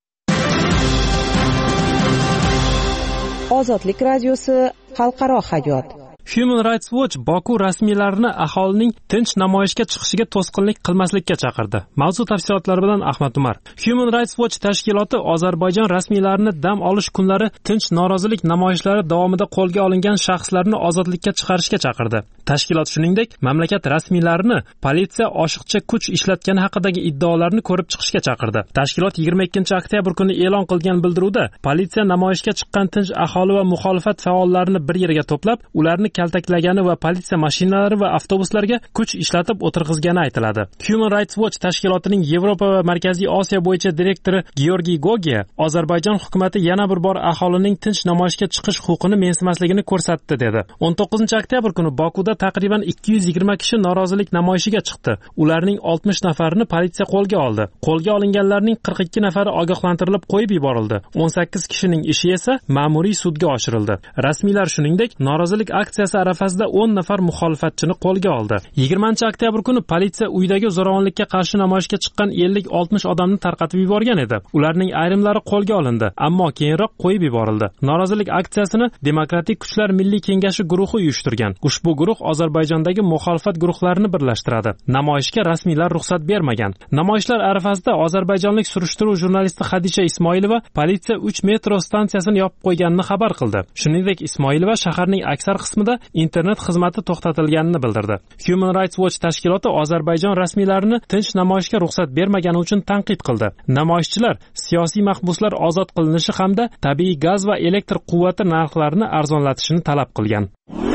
Ozodlik radiosi, xalqaro hayot. Human Rights Watch Boku rasmiylarini aholining tinch namoyishga chiqishiga to'sqinlik qilmaslikka chaqirdi. Mavzu tafsilotlari bilan Ahmad Umar. Human Rights Watch tashkiloti Ozarbayjon rasmiylarini dam olish kunlari tinch norozilik namoyishlari davomida qo'lga olingan shaxslarni ozodlikka chiqarishga chaqirdi. Tashkilot shuningdek, mamlakat rasmiylarini politsiya oshiqcha kuch ishlatgani haqidagi iddaolarni ko'rib chiqishga chaqirdi. Tashkilot 22-oktyabr kuni e'lon qilgan bildiruvda politsiya namoyishga chiqqan tinch aholi va muxolifat faollarini bir yerga to'plab, ularni kaltaklagani va politsiya mashinalari va avtobuslarga kuch ishlatib o'tirg'izgani aytiladi. Human Rights Watch tashkilotining Yevropa va Markaziy Osiyo bo'yicha direktori Georgiy Gogia Ozarbayjon hukumatı yana bir bor aholining tinch namoyishga chiqish huquqini mensimasligini ko'rsatdi dedi. 19-oktyabr kuni Bokuda O'zbekistonda taqriban 220 kishi norozilik namoyishiga chiqdi. Ularning 60 nafarini politsiya qo'lga oldi. Qo'lga olinganlarning 42 nafari ogohlantirilib qo'yib yuborildi. 18 kishining ishi esa ma'muriy sudga oshirildi. Rasmiylar shuningdek, norozilik aksiyasi arafasida 10 nafar muxolifatchini qo'lga oldi. 20-oktyabr kuni politsiya uydagi zo'ravonlikka qarshi namoyishga chiqqan 50-60 odamni tarqatib yuborgan edi. Ularning ayrimlari qo'lga olindi, ammo keyinroq qo'yib yuborildi. Norozilik aksiyasini Demokratik kuchlar milliy kengashi guruhi uyushtirgan. Ushbu guruh Ozarbayjondagi muxolifat guruhlarini birlashtiradi. Namoyishga rasmiylar ruxsat bermagan. Namoyishlar arafasida ozarbayjonlik surishtiruv jurnalisti Xadisha Ismoilova politsiya 3 metro stansiyasini yopib qo'yganini xabar qildi. Shuningdek, Ismoilova shaharning aksar qismida internet xizmati to'xtatilganini bildirdi. Human Rights Watch tashkiloti Ozarbayjon rasmiylarini tinch namoyishga ruxsat bermagani uchun tanqid qildi. Namoyishchilar siyosiy mahbuslar ozod qilinishi hamda tabiiy gaz va elektr quvvati narxlarini arzonlatishni talab qilgan.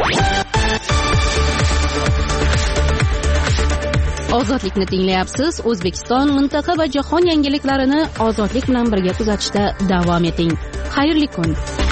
Ozodlikni tinglayapsiz. O'zbekiston, mintaqa va jahon yangiliklarini ozodlik bilan birga kuzatishda davom eting. Xayrli kun.